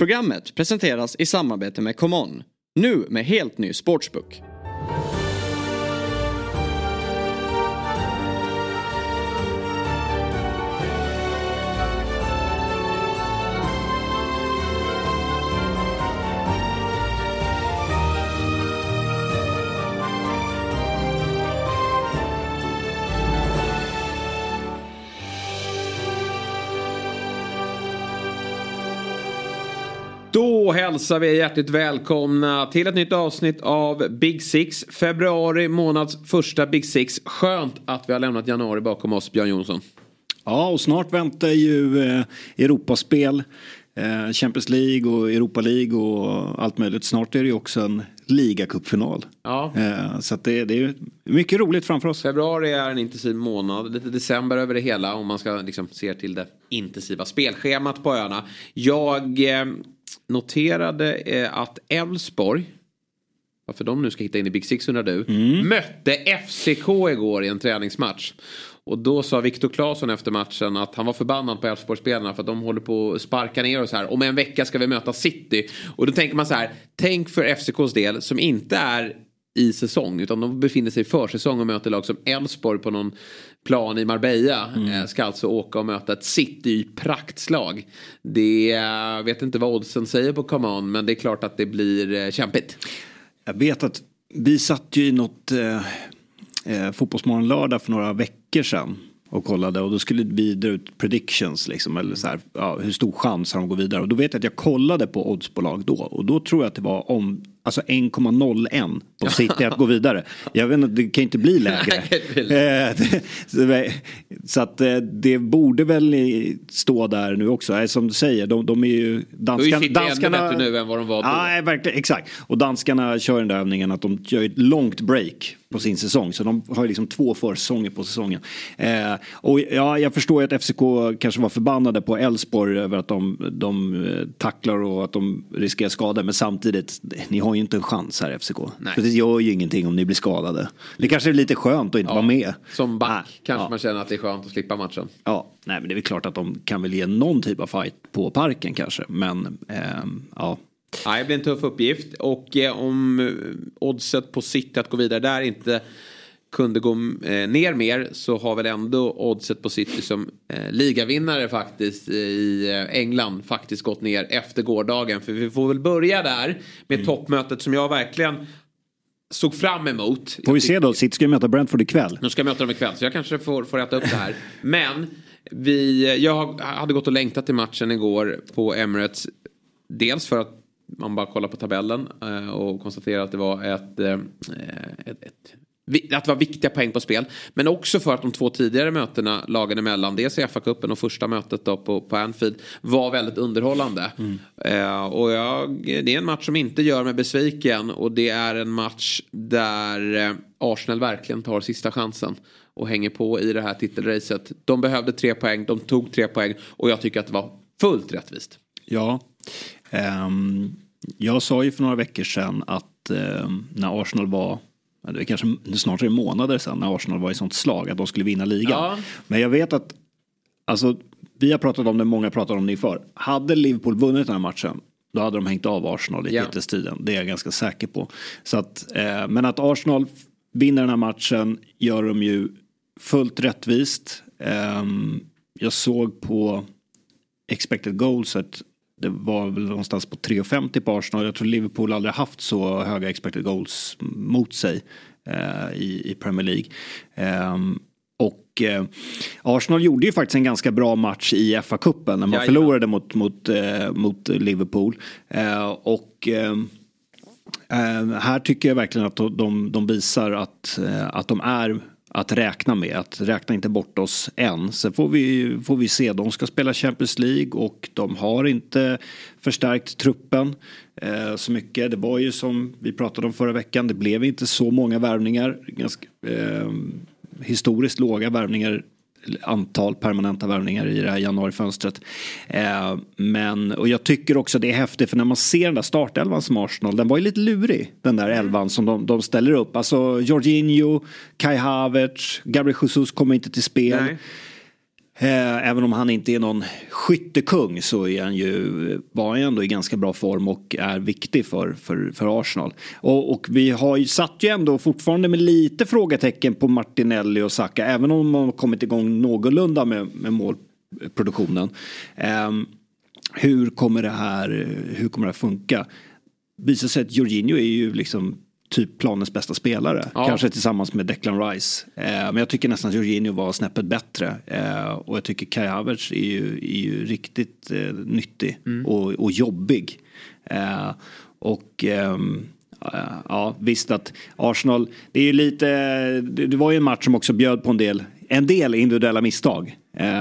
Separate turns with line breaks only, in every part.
Programmet presenteras i samarbete med ComeOn. Nu med helt ny sportsbook.
Då hälsar vi hjärtligt välkomna till ett nytt avsnitt av Big Six. Februari månads första Big Six. Skönt att vi har lämnat januari bakom oss, Björn Jonsson.
Ja, och snart väntar ju Europaspel, Champions League och Europa League och allt möjligt. Snart är det ju också en ligacupfinal.
Ja.
Så att det är mycket roligt framför oss.
Februari är en intensiv månad. Lite december över det hela om man ska liksom se till det intensiva spelschemat på öarna. Jag noterade att Elfsborg, varför de nu ska hitta in i Big Six undrar du, mötte FCK igår i en träningsmatch. Och då sa Viktor Claesson efter matchen att han var förbannad på Elfsborg-spelarna för att de håller på att sparka ner och så här. Om en vecka ska vi möta City. Och då tänker man så här, tänk för FCKs del som inte är i säsong utan de befinner sig i försäsong och möter lag som Elfsborg på någon plan i Marbella ska alltså åka och möta ett City i praktslag. Det vet inte vad oddsen säger på ComeOn, men det är klart att det blir kämpigt.
Jag vet att vi satt ju i något fotbollsmorgon lördag för några veckor sedan och kollade, och då skulle vi dra ut predictions liksom, eller så här, ja, hur stor chans har de går vidare, och då vet jag att jag kollade på oddsbolag då, och då tror jag att det var om alltså 1,01 på City att gå vidare. Jag vet inte, det kan inte bli lägre. Så att det borde väl stå där nu också. Som du säger, de är ju danskarna
nu än vad de var då.
Ja, verkligen, exakt. Och danskarna kör den där övningen att de gör ett långt break på sin säsong. Så de har ju liksom 2 försäsonger på säsongen. Och ja, jag förstår att FCK kanske var förbannade på Elfsborg över att de tacklar och att de riskerar skada. Men samtidigt, ni har ju inte en chans här FCK.
Nej.
För det gör ju ingenting om ni blir skadade. Det kanske är lite skönt att inte vara med.
Som back kanske man känner att det är skönt att slippa matchen.
Ja, nej, men det är väl klart att de kan väl ge någon typ av fight på Parken kanske. Men ja.
Ja, det blir en tuff uppgift. Och om oddset på City att gå vidare där inte kunde gå ner mer, så har väl ändå oddset på City som ligavinnare faktiskt i England faktiskt gått ner efter gårdagen. För vi får väl börja där med toppmötet som jag verkligen såg fram emot.
Får vi se då, City ska möta Brentford ikväll.
Nu ska jag möta dem ikväll, så jag kanske får äta upp det här. Men jag hade gått och längtat till matchen igår på Emirates. Dels för att man bara kollar på tabellen och konstaterar att det var att det var viktiga poäng på spel. Men också för att de 2 tidigare mötena lagen emellan, dels i FA-cupen och första mötet då på Anfield, var väldigt underhållande. Och det är en match som inte gör mig besviken. Och det är en match där Arsenal verkligen tar sista chansen och hänger på i det här titelracet. De behövde 3 poäng, de tog 3 poäng, och jag tycker att det var fullt rättvist.
Ja, jag sa ju för några veckor sedan att när Arsenal var, det är kanske snart 3 månader sedan, när Arsenal var i sånt slag att de skulle vinna ligan. Ja. Men jag vet att, alltså, vi har pratat om det, många pratar om det inför. Hade Liverpool vunnit den här matchen, då hade de hängt av Arsenal i titelstriden. Det är jag ganska säker på. Så att, men att Arsenal vinner den här matchen gör de ju fullt rättvist. Jag såg på expected goals att det var väl någonstans på 3,50 på Arsenal. Jag tror Liverpool aldrig haft så höga expected goals mot sig i Premier League. Och Arsenal gjorde ju faktiskt en ganska bra match i FA-cupen när man förlorade mot Liverpool. Och här tycker jag verkligen att de visar att de är att räkna med, att räkna inte bort oss än. Sen får vi se, de ska spela Champions League och de har inte förstärkt truppen så mycket. Det var ju som vi pratade om förra veckan, det blev inte så många värvningar, ganska historiskt låga värvningar, antal permanenta värvningar i det här januarifönstret. Och jag tycker också det är häftigt, för när man ser den där startelvan som Arsenal, den var ju lite lurig, den där elvan som de ställer upp. Alltså Jorginho, Kai Havertz, Gabriel Jesus kommer inte till spel. Nej. Även om han inte är någon skyttekung så är var han ändå i ganska bra form och är viktig för Arsenal. Och vi har ju satt ju ändå fortfarande med lite frågetecken på Martinelli och Saka, även om man har kommit igång någorlunda med målproduktionen. Hur kommer det här funka? Visar sig att Jorginho är ju liksom typ planens bästa spelare. Ja. Kanske tillsammans med Declan Rice. Men jag tycker nästan att Jorginho var snäppet bättre. Och jag tycker Kai Havertz är ju riktigt nyttig och jobbig. Ja, visst att Arsenal, det är ju lite, det var ju en match som också bjöd på en del individuella misstag.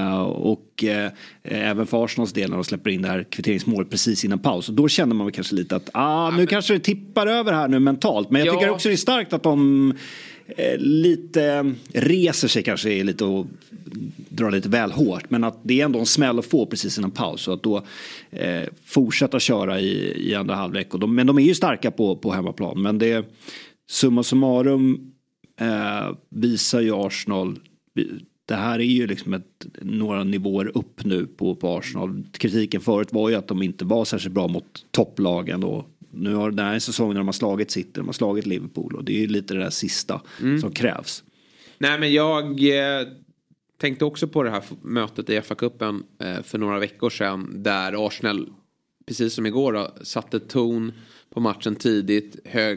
Även för Arsenals del när de släpper in det här kvitteringsmålet precis innan paus. Och då känner man väl kanske lite att nu kanske det tippar över här nu mentalt. Men jag tycker också det är starkt att de lite reser sig kanske lite och drar lite väl hårt. Men att det är ändå en smäll att få precis innan paus. Och att då fortsätta köra i andra halvlek. Men de är ju starka på hemmaplan. Men det summa summarum visar ju Arsenal. Det här är ju liksom några nivåer upp nu på Arsenal. Kritiken förut var ju att de inte var särskilt bra mot topplagen. Och nu har den här säsongen när de har slagit City, de har slagit Liverpool. Och det är ju lite det där sista som krävs.
Nej, men jag tänkte också på det här mötet i FA-cupen för några veckor sedan. Där Arsenal, precis som igår, satte ton på matchen tidigt.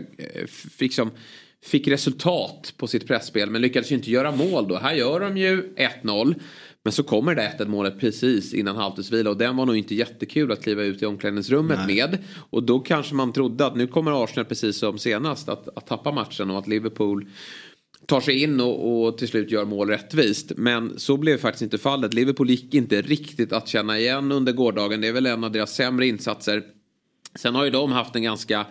Fick resultat på sitt pressspel men lyckades ju inte göra mål då. Här gör de ju 1-0. Men så kommer det 1-1 målet precis innan halvtidsvila. Och den var nog inte jättekul att kliva ut i omklädningsrummet med. Och då kanske man trodde att nu kommer Arsenal precis som senast att tappa matchen. Och att Liverpool tar sig in och till slut gör mål rättvist. Men så blev faktiskt inte fallet. Liverpool gick inte riktigt att känna igen under gårdagen. Det är väl en av deras sämre insatser. Sen har ju de haft en ganska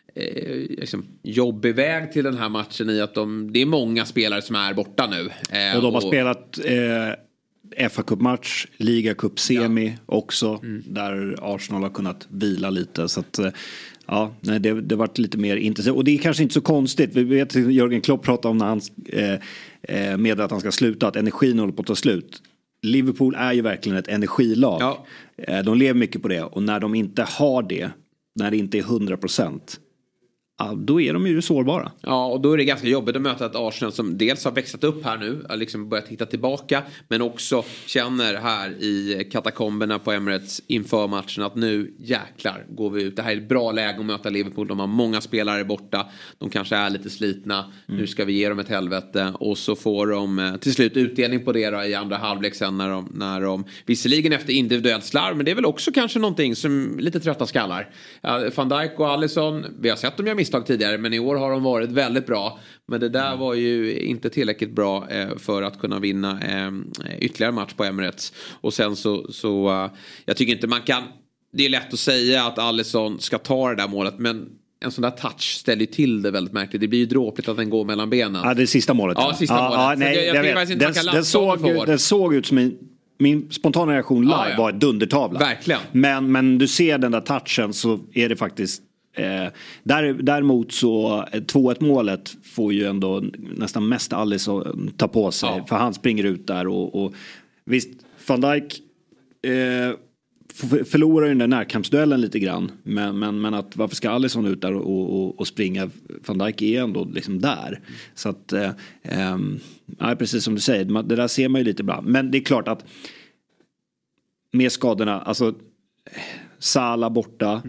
jobbig väg till den här matchen i att det är många spelare som är borta nu.
Och de har spelat FA-cupmatch, Liga Cup semi också, där Arsenal har kunnat vila lite. Så att det varit lite mer intensivt. Och det är kanske inte så konstigt. Vi vet att Jürgen Klopp pratar om när han med att han ska sluta, att energin håller på att ta slut. Liverpool är ju verkligen ett energilag. Ja. De lever mycket på det. Och när de inte har det, när det inte är 100%, då är de ju sårbara. Ja, och då är det ganska jobbigt att möta ett Arsenal som dels har växlat upp här nu, har liksom börjat hitta tillbaka, men också känner här i katakomberna på Emirates inför matchen att nu jäklar går vi ut. Det här är ett bra läge att möta Liverpool. De har många spelare borta. De kanske är lite slitna. Nu ska vi ge dem ett helvete. Och så får de till slut utdelning på det då, i andra halvlek sen när de visserligen efter individuellt slarv, men det är väl också kanske någonting som lite trötta skallar. Van Dijk och Alisson, vi har sett dem göra misstag tidigare, men i år har de varit väldigt bra. Men det där var ju inte tillräckligt bra för att kunna vinna ytterligare match på Emirates. Och sen så jag tycker inte man kan, det är lätt att säga att Alisson ska ta det där målet, men en sån där touch ställer ju till det väldigt märkligt. Det blir ju dråpligt att den går mellan benen. Ja, det sista målet. Ja, sista målet. Nej, jag vet. Inte den såg ut som min spontana reaktion live var ett dundertavla. Verkligen. Men du ser den där touchen, så är det faktiskt däremot så 2-1 målet får ju ändå nästan mest Alisson ta på sig, för han springer ut där och visst, Van Dijk förlorar ju den där närkampsduellen lite grann, men att varför ska Alisson ut där och springa? Van Dijk är ändå liksom där, så att precis som du säger, det där ser man ju lite bra, men det är klart att med skadorna, alltså Salah borta,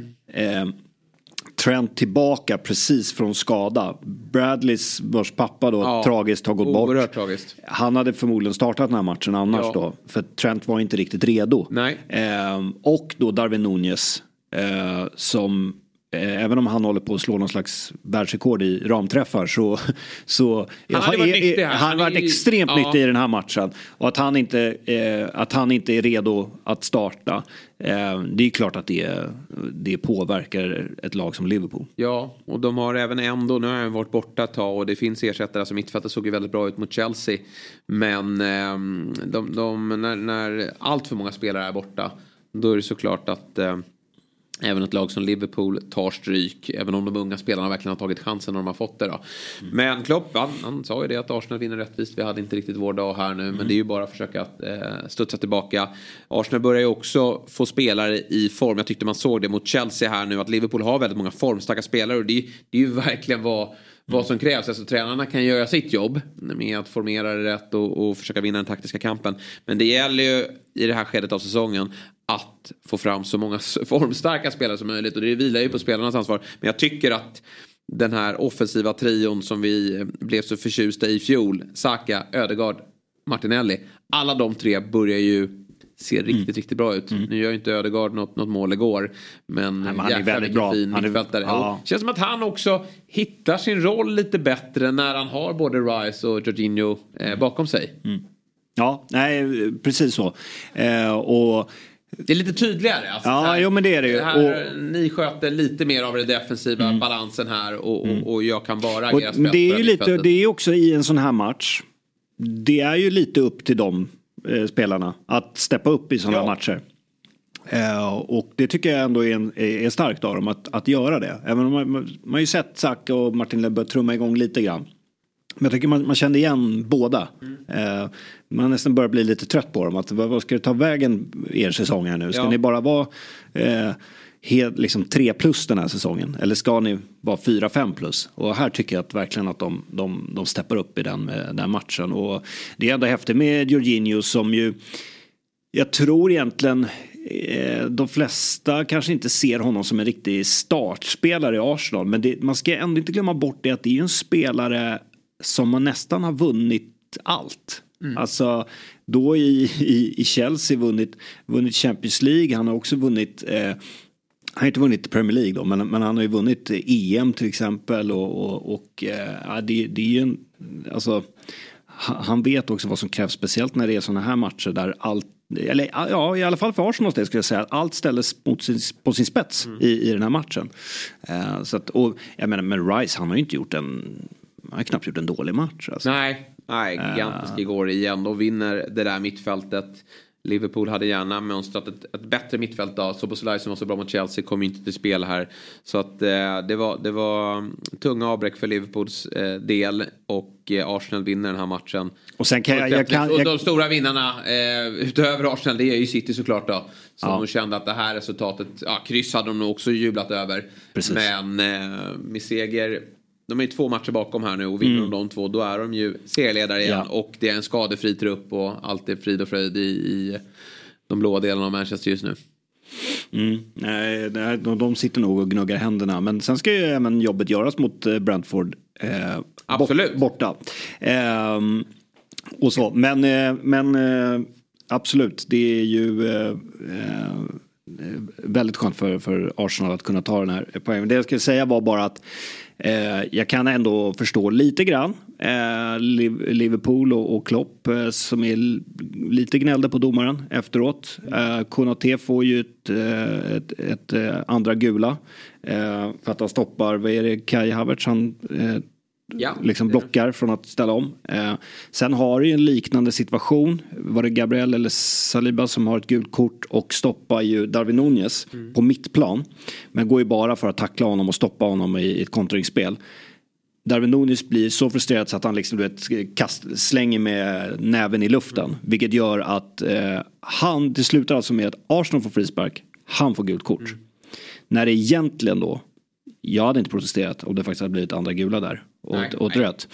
Trent tillbaka precis från skada. Bradleys, vars pappa då tragiskt har gått bort. Tragiskt. Han hade förmodligen startat den här matchen annars då. För Trent var inte riktigt redo. Nej. Och då Darwin Núñez som även om han håller på att slå någon slags världsrekord i ramträffar, så han har varit extremt nyttig i den här matchen. Och att han inte är redo att starta, det är klart att det påverkar ett lag som Liverpool. Ja, och de har även ändå, nu har han varit borta ett tag och det finns ersättare som mittfältet såg ju väldigt bra ut mot Chelsea. Men när allt för många spelare är borta, då är det såklart att
Även ett lag som Liverpool tar stryk. Även om de unga spelarna verkligen har tagit chansen när de har fått det då. Men Klopp, han sa ju det att Arsenal vinner rättvist. Vi hade inte riktigt vår dag här nu. Men det är ju bara att försöka studsa tillbaka. Arsenal börjar ju också få spelare i form. Jag tyckte man såg det mot Chelsea här nu. Att Liverpool har väldigt många formstarka spelare. Och det är ju verkligen vad som krävs. Alltså tränarna kan göra sitt jobb med att formera det rätt och försöka vinna den taktiska kampen. Men det gäller ju i det här skedet av säsongen att få fram så många formstarka spelare som möjligt. Och det vilar ju på spelarnas ansvar. Men jag tycker att den här offensiva trion som vi blev så förtjusta i fjol. Saka, Ödegaard, Martinelli. Alla de tre börjar ju se riktigt bra ut. Nu gör ju inte Ödegaard något mål igår. Men
han är väldigt bra.
Fin mittfältare.
Ja.
Känns som att han också hittar sin roll lite bättre när han har både Rice och Jorginho bakom sig.
Ja, nej, precis så. Och
det är lite tydligare. Alltså,
ja,
här,
jo, men det är det ju.
Ni sköter lite mer av den defensiva balansen här och jag kan bara agera spets.
Det är ju lite, det är också i en sån här match. Det är ju lite upp till de spelarna att steppa upp i sådana matcher. Och det tycker jag ändå är starkt av dem att göra det. Även om man har ju sett Saka och Martin börja trumma igång lite grann. Men jag tycker man kände igen båda. Man nästan börjar bli lite trött på dem. Att, vad ska det ta vägen er säsong här nu? Ska ni bara vara liksom 3+ den här säsongen? Eller ska ni vara 4-5+? Och här tycker jag att verkligen att de steppar upp i den matchen. Och det är ändå häftigt med Jorginho som ju, jag tror egentligen de flesta kanske inte ser honom som en riktig startspelare i Arsenal. Men man ska ändå inte glömma bort det att det är en spelare som man nästan har vunnit allt. Alltså då i Chelsea vunnit Champions League. Han har också vunnit han har inte vunnit Premier League då, men han har ju vunnit EM till exempel och det är ju en, alltså han vet också vad som krävs, speciellt när det är såna här matcher där allt, eller ja, i alla fall för Arsenal det skulle jag säga, att allt ställs på sin spets i den här matchen. Så att, och jag menar, men Rice, han har ju inte gjort han har knappt gjort en dålig match. Alltså.
Nej, gigantisk igår igen. Då vinner det där mittfältet. Liverpool hade gärna mönstrat ett bättre mittfält då. Szoboszlai som var så bra mot Chelsea kom inte till spel här. Så att det var tunga avbräck för Liverpools del. Och Arsenal vinner den här matchen. Och sen och de stora vinnarna utöver Arsenal, det är ju City såklart då. Så de kände att det här resultatet, kryss hade de nog också jublat över. Precis. Men med seger, de är ju 2 matcher bakom här nu och vinner de 2, då är de ju serieledare igen. Och det är en skadefri trupp och allt är frid och fröjd i de blåa delarna av Manchester just nu.
De sitter nog och gnuggar händerna. Men sen ska ju även jobbet göras mot Brentford
absolut.
Borta. Och så. Men absolut, det är ju väldigt skönt för Arsenal att kunna ta den här poängen. Det jag skulle säga var bara att jag kan ändå förstå lite grann Liverpool och Klopp som är lite gnällde på domaren efteråt. Konaté får ju ett andra gula för att han stoppar, vad är det, Kai Havertz, han liksom blockar från att ställa om. Sen har ju en liknande situation, var det Gabriel eller Saliba som har ett gult kort och stoppar ju Darwin Núñez på mittplan, men går ju bara för att tackla honom och stoppa honom i ett kontringsspel. Darwin Núñez blir så frustrerad så att han liksom slänger med näven i luften, vilket gör att det slutar alltså med att Arsenal får frispark, han får gult kort. När det egentligen då, jag hade inte protesterat om det faktiskt hade blivit andra gula där och rött.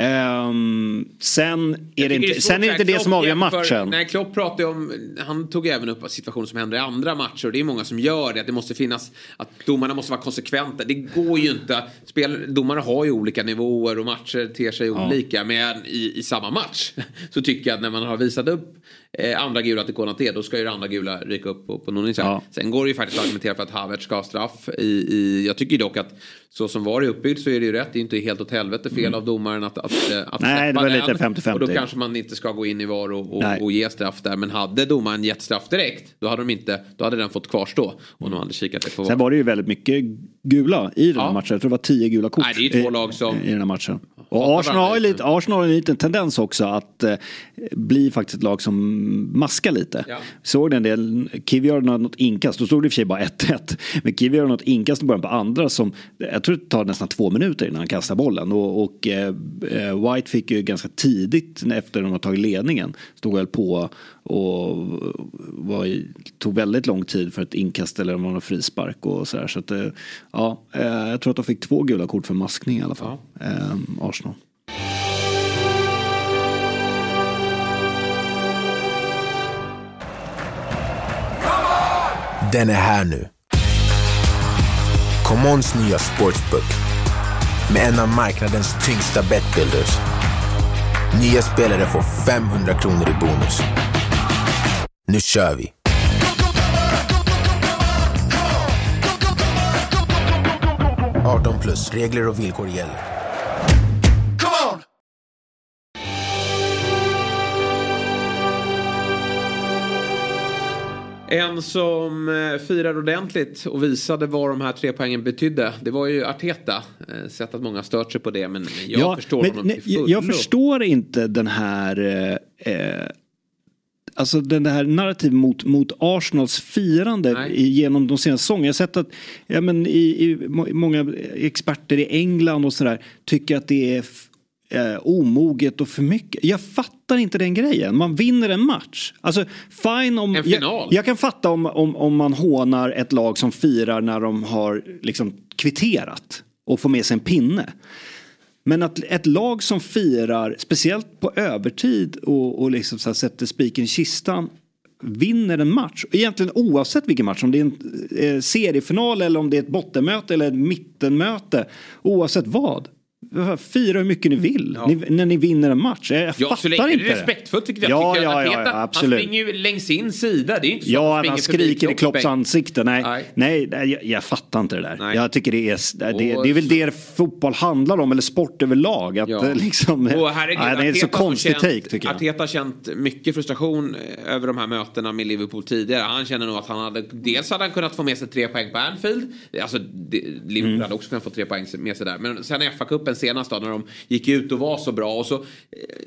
Sen är det inte det som avgör matchen.
Nej, Klopp pratade om, han tog även upp situationer som händer i andra matcher, och det är många som gör det, att det måste finnas, att domarna måste vara konsekventa. Det går ju inte, domarna har ju olika nivåer och matcher ter sig olika, men i samma match så tycker jag att när man har visat upp andra gula till Konaté, då ska ju andra gula ryka upp på Núñez. Sen går det ju faktiskt att argumentera för att Havertz ska ha straff jag tycker dock att så som var det uppbyggt så är det ju rätt. Det är inte helt åt helvete fel av domaren att
nej, det var lite 50-50.
Och då kanske man inte ska gå in i VAR och ge straff där. Men hade domaren gett straff direkt, då hade den fått kvarstå. Och de hade kikat på.
Sen var det ju väldigt mycket gula i den här matchen. Jag tror det var 10 gula kort.
Nej, det är 2 lag som
i den här matchen. Och Arsenal har en liten tendens också att bli faktiskt ett lag som maskar lite. Ja. Såg den del, Kiwi har något inkast, då stod det i och för sig bara 1-1. Men Kiwi har något inkast i början på andra som, jag tror det tar nästan 2 minuter innan han kastar bollen. Och White fick ju ganska tidigt efter de har tagit ledningen, stod väl på och tog väldigt lång tid för ett inkast eller om man har frispark och sådär. Så att, jag tror att de fick 2 gula kort för maskning i alla fall. Arsenal.
Den är här nu. Commons nya sportsbook med en av marknadens tyngsta betbuilders. Nya spelare får 500 kronor i bonus. Nu kör vi! +. Regler och villkor gäller. Come on!
En som firade ordentligt och visade vad de här 3 poängen betydde, det var ju Arteta. Sett att många stört sig på det, men jag förstår honom till fullo.
Jag förstår inte den här... Alltså den här narrativ mot Arsenals firande genom de senaste säsongerna. Jag har sett att många experter i England och sådär tycker att det är omoget och för mycket. Jag fattar inte den grejen. Man vinner en match. Alltså fine om... En final. Jag kan fatta om man hånar ett lag som firar när de har liksom kvitterat och får med sig en pinne. Men att ett lag som firar, speciellt på övertid och liksom så här sätter spiken i kistan, vinner en match. Egentligen oavsett vilken match, om det är en seriefinal eller om det är ett bottenmöte eller ett mittenmöte, oavsett vad. Fira hur mycket ni vill när ni vinner en match. Jag fattar inte.
Det är respektfullt tycker jag.
Ja,
han springer ju längs sin sida. Det är inte så
att han skriker i Klopps ansikte. Nej, jag fattar inte det där. Nej. Jag tycker det är väl det fotboll handlar om, eller sport överlag. Att liksom,
och herregud,
det är så konstigt take tycker jag.
Arteta har känt mycket frustration över de här mötena med Liverpool tidigare. Han känner nog att han hade kunnat få med sig 3 poäng på Anfield. Alltså Liverpool hade också kunnat få 3 poäng med sig där. Men sen FA-cupen senast då, när de gick ut och var så bra, och så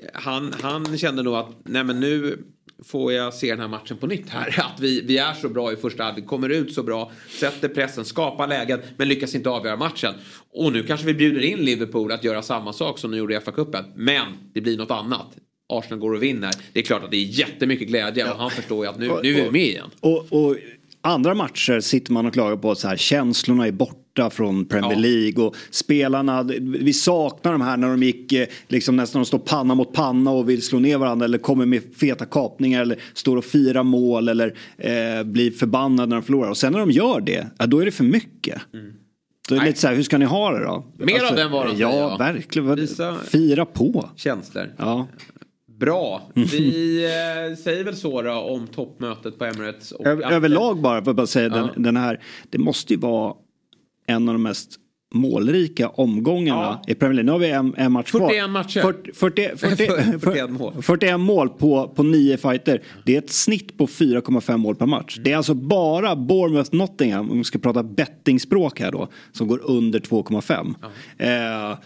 han kände nog att nej, men nu får jag se den här matchen på nytt här, att vi är så bra i första halvlek, kommer ut så bra, sätter pressen, skapar lägen, men lyckas inte avgöra matchen. Och nu kanske vi bjuder in Liverpool att göra samma sak som de gjorde i FA-cupen, men det blir något annat. Arsenal går och vinner. Det är klart att det är jättemycket glädje, och han förstår ju att nu är vi med igen.
Och andra matcher sitter man och klagar på att så här, känslorna är borta från Premier League och spelarna, vi saknar de här när de gick liksom nästan, de står panna mot panna och vill slå ner varandra eller kommer med feta kapningar eller står och firar mål eller blir förbannade när de förlorar, och sen när de gör det, då är det för mycket. Då är det lite så här, hur ska ni ha det då?
Mer av den varan.
Ja, verkligen. Fira på.
Känslor.
Ja.
Bra. Vi säger väl så då om toppmötet på Emirates. Och
överlag bara för att bara säga den här, det måste ju vara en av de mest målrika omgångarna i Premier League. Nu har vi en match kvar.
41 matcher.
41 mål. 41 mål på 9 fighter. Det är ett snitt på 4,5 mål per match. Det är alltså bara Bournemouth Nottingham, om vi ska prata bettingspråk här då, som går under 2,5.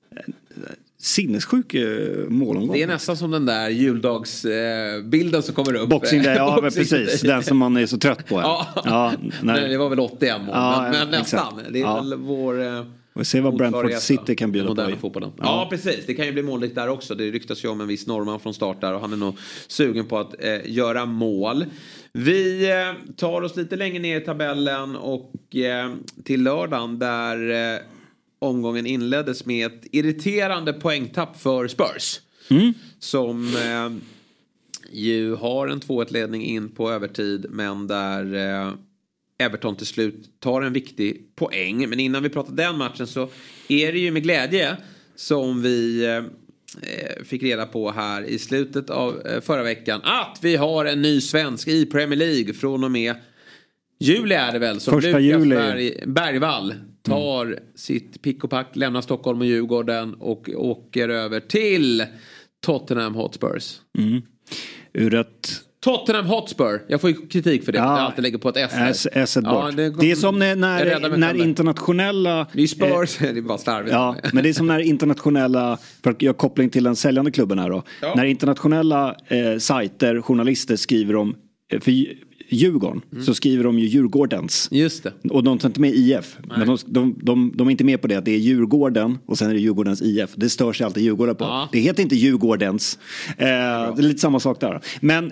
Sinnessjuk målomgång.
Det är nästan som den där juldagsbilden som kommer upp.
Boxing Day, precis. Den som man är så trött på.
Nej, det var väl 81 mål. Men nästan. Det är väl vår...
Vi ser vad Brentford City kan bjuda på i
fotbollen. Ja, precis. Det kan ju bli målrikt där också. Det ryktas ju om en viss norrman från start där, och han är nog sugen på att göra mål. Vi tar oss lite längre ner i tabellen och till lördagen där omgången inleddes med ett irriterande poängtapp för Spurs. Som ju har en 2-1-ledning in på övertid, men där Everton till slut tar en viktig poäng. Men innan vi pratar den matchen så är det ju med glädje som vi fick reda på här i slutet av förra veckan att vi har en ny svensk i Premier League från och med juli är det väl, som Lukas Bergvall tar sitt pick och pack, lämnar Stockholm och Djurgården och åker över till Tottenham Hotspurs.
Ur ett
Tottenham Hotspur. Jag får ju kritik för det. Jag alltid lägger på ett S.
S bort. Det är som när internationella...
Det är Spurs, det är bara slarvigt.
Ja, men det är som när internationella... För att jag koppling till den säljande klubben här då. Ja. När internationella sajter, journalister skriver om... För Djurgården så skriver de ju Djurgårdens.
Just det.
Och de tar inte med IF. Nej. Men de är inte med på det att det är Djurgården och sen är det Djurgårdens IF. Det stör sig alltid Djurgården på. Ja. Det heter inte Djurgårdens. Det är lite samma sak där. Men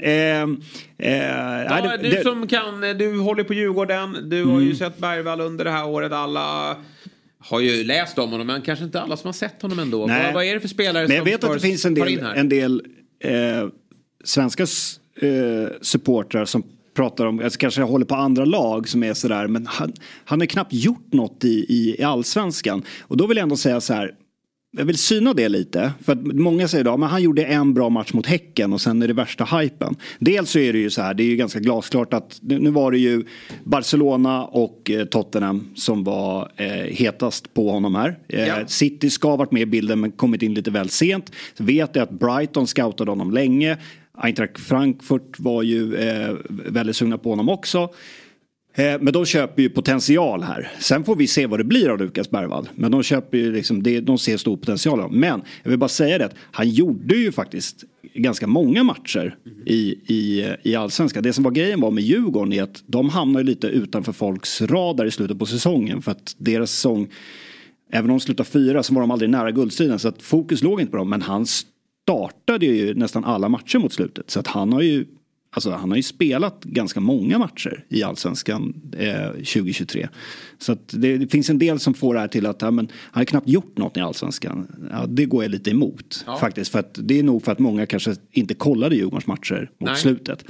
du håller på Djurgården. Du har ju sett Bergvall under det här året. Alla har ju läst om honom, men kanske inte alla som har sett honom ändå. Vad är det för spelare
men jag vet att det finns en del svenska supportrar som pratar om, alltså kanske håller på andra lag som är sådär, men han har knappt gjort något i allsvenskan. Och då vill jag ändå säga så här, jag vill syna det lite, för att många säger då, men han gjorde en bra match mot Häcken och sen är det värsta hypen. Dels så är det ju så här, det är ju ganska glasklart att nu var det ju Barcelona och Tottenham som var hetast på honom här. City ska ha varit med i bilden men kommit in lite väl sent. Så vet jag att Brighton scoutade honom länge. Eintracht Frankfurt var ju väldigt sugna på honom också. Men de köper ju potential här. Sen får vi se vad det blir av Lukas Bergvall. Men de köper ju liksom, de ser stor potential. Men jag vill bara säga det att han gjorde ju faktiskt ganska många matcher i allsvenskan. Det som var grejen var med Djurgården är att de hamnar ju lite utanför folks radar i slutet på säsongen. För att deras säsong, även om de slutade 4 så var de aldrig nära guldstriden. Så att fokus låg inte på dem. Men han startade ju nästan alla matcher mot slutet. Så att han har ju spelat ganska många matcher i allsvenskan 2023. Så att det finns en del som får det här till att han har knappt gjort något i allsvenskan. Ja, det går jag lite emot faktiskt. För att det är nog för att många kanske inte kollade Djurgårdens matcher mot slutet.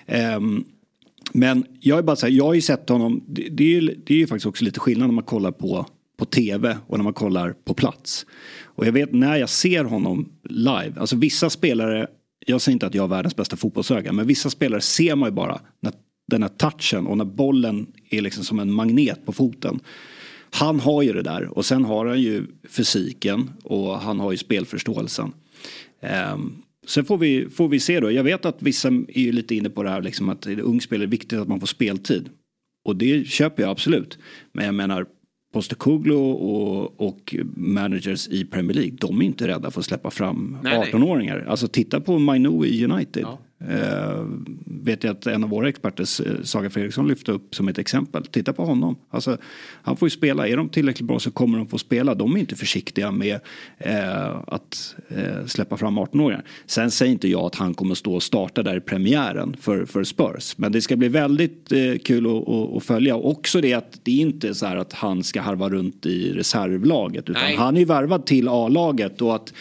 Men jag är bara så här, jag har ju sett honom, det är ju faktiskt också lite skillnad när man kollar på tv och när man kollar på plats. Och jag vet när jag ser honom live, alltså vissa spelare, jag säger inte att jag har världens bästa fotbollsöga, men vissa spelare ser man ju bara när den här touchen och när bollen är liksom som en magnet på foten. Han har ju det där och sen har han ju fysiken och han har ju spelförståelsen. Sen får vi se då. Jag vet att vissa är ju lite inne på det här liksom att det ung spelare är viktigt att man får speltid. Och det köper jag absolut. Men jag menar Postecoglou och managers i Premier League, de är inte rädda för att släppa fram 18-åringar. Alltså titta på Mainu i United. Ja. Vet jag att en av våra experter, Saga Fredriksson, lyfte upp som ett exempel. Titta på honom. Alltså, han får ju spela. Är de tillräckligt bra så kommer de få spela. De är inte försiktiga med att släppa fram 18-åringar. Sen säger inte jag att han kommer stå och starta där i premiären för Spurs. Men det ska bli väldigt kul att följa. Och också det att det är inte så här att han ska harva runt i reservlaget. Utan han är ju värvad till A-laget och att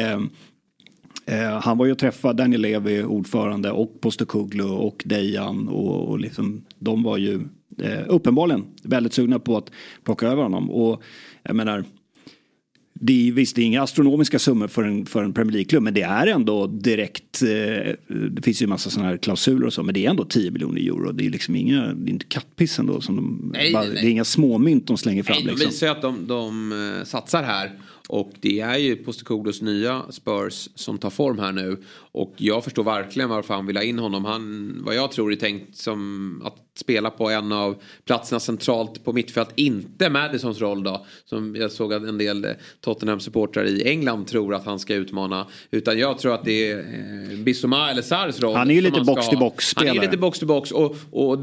han var ju att träffa Daniel Levy, ordförande, och Postecoglou och Dejan och liksom, de var ju uppenbarligen väldigt sugna på att plocka över honom. Och jag menar, det är inga astronomiska summor för en Premier League-klubb, men det är ändå direkt, det finns ju en massa sådana här klausuler och så, men det är ändå 10 miljoner euro. Det är liksom det är inte kattpiss ändå som det är inga småmynt de slänger fram.
De visar ju att de satsar här. Och det är ju Postecoglou's nya Spurs som tar form här nu. Och jag förstår verkligen varför han vill ha in honom. Han, vad jag tror, är tänkt som att spela på en av platserna centralt på mittfält. Inte Madisons roll då. Som jag såg att en del Tottenham-supportrar i England tror att han ska utmana. Utan jag tror att det är Bissouma eller Sarrs roll.
Han är ju lite box-to-box-spelare.
Han är lite box-to-box. Och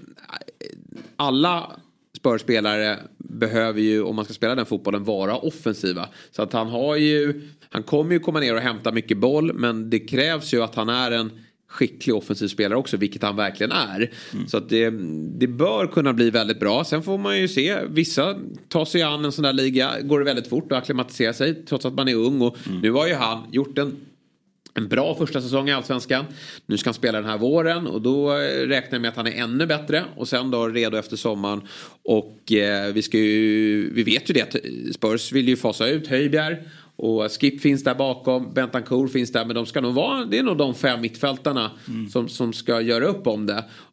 alla Spurs-spelare behöver ju, om man ska spela den fotbollen, vara offensiva. Så att han kommer ju komma ner och hämta mycket boll, men det krävs ju att han är en skicklig offensiv spelare också, vilket han verkligen är. Så att det bör kunna bli väldigt bra. Sen får man ju se, vissa tar sig an en sån där liga, går det väldigt fort att akklimatisera sig trots att man är ung. Och nu har ju han gjort en bra första säsong i Allsvenskan. Nu ska han spela den här våren och då räknar jag med att han är ännu bättre. Och sen då redo efter sommaren. Och vi vet ju det att Spurs vill ju fasa ut Höjbjerg. Och Skip finns där bakom, Bentancur finns där. Men de ska nog vara, det är nog de 5 mittfältarna som ska göra upp om det.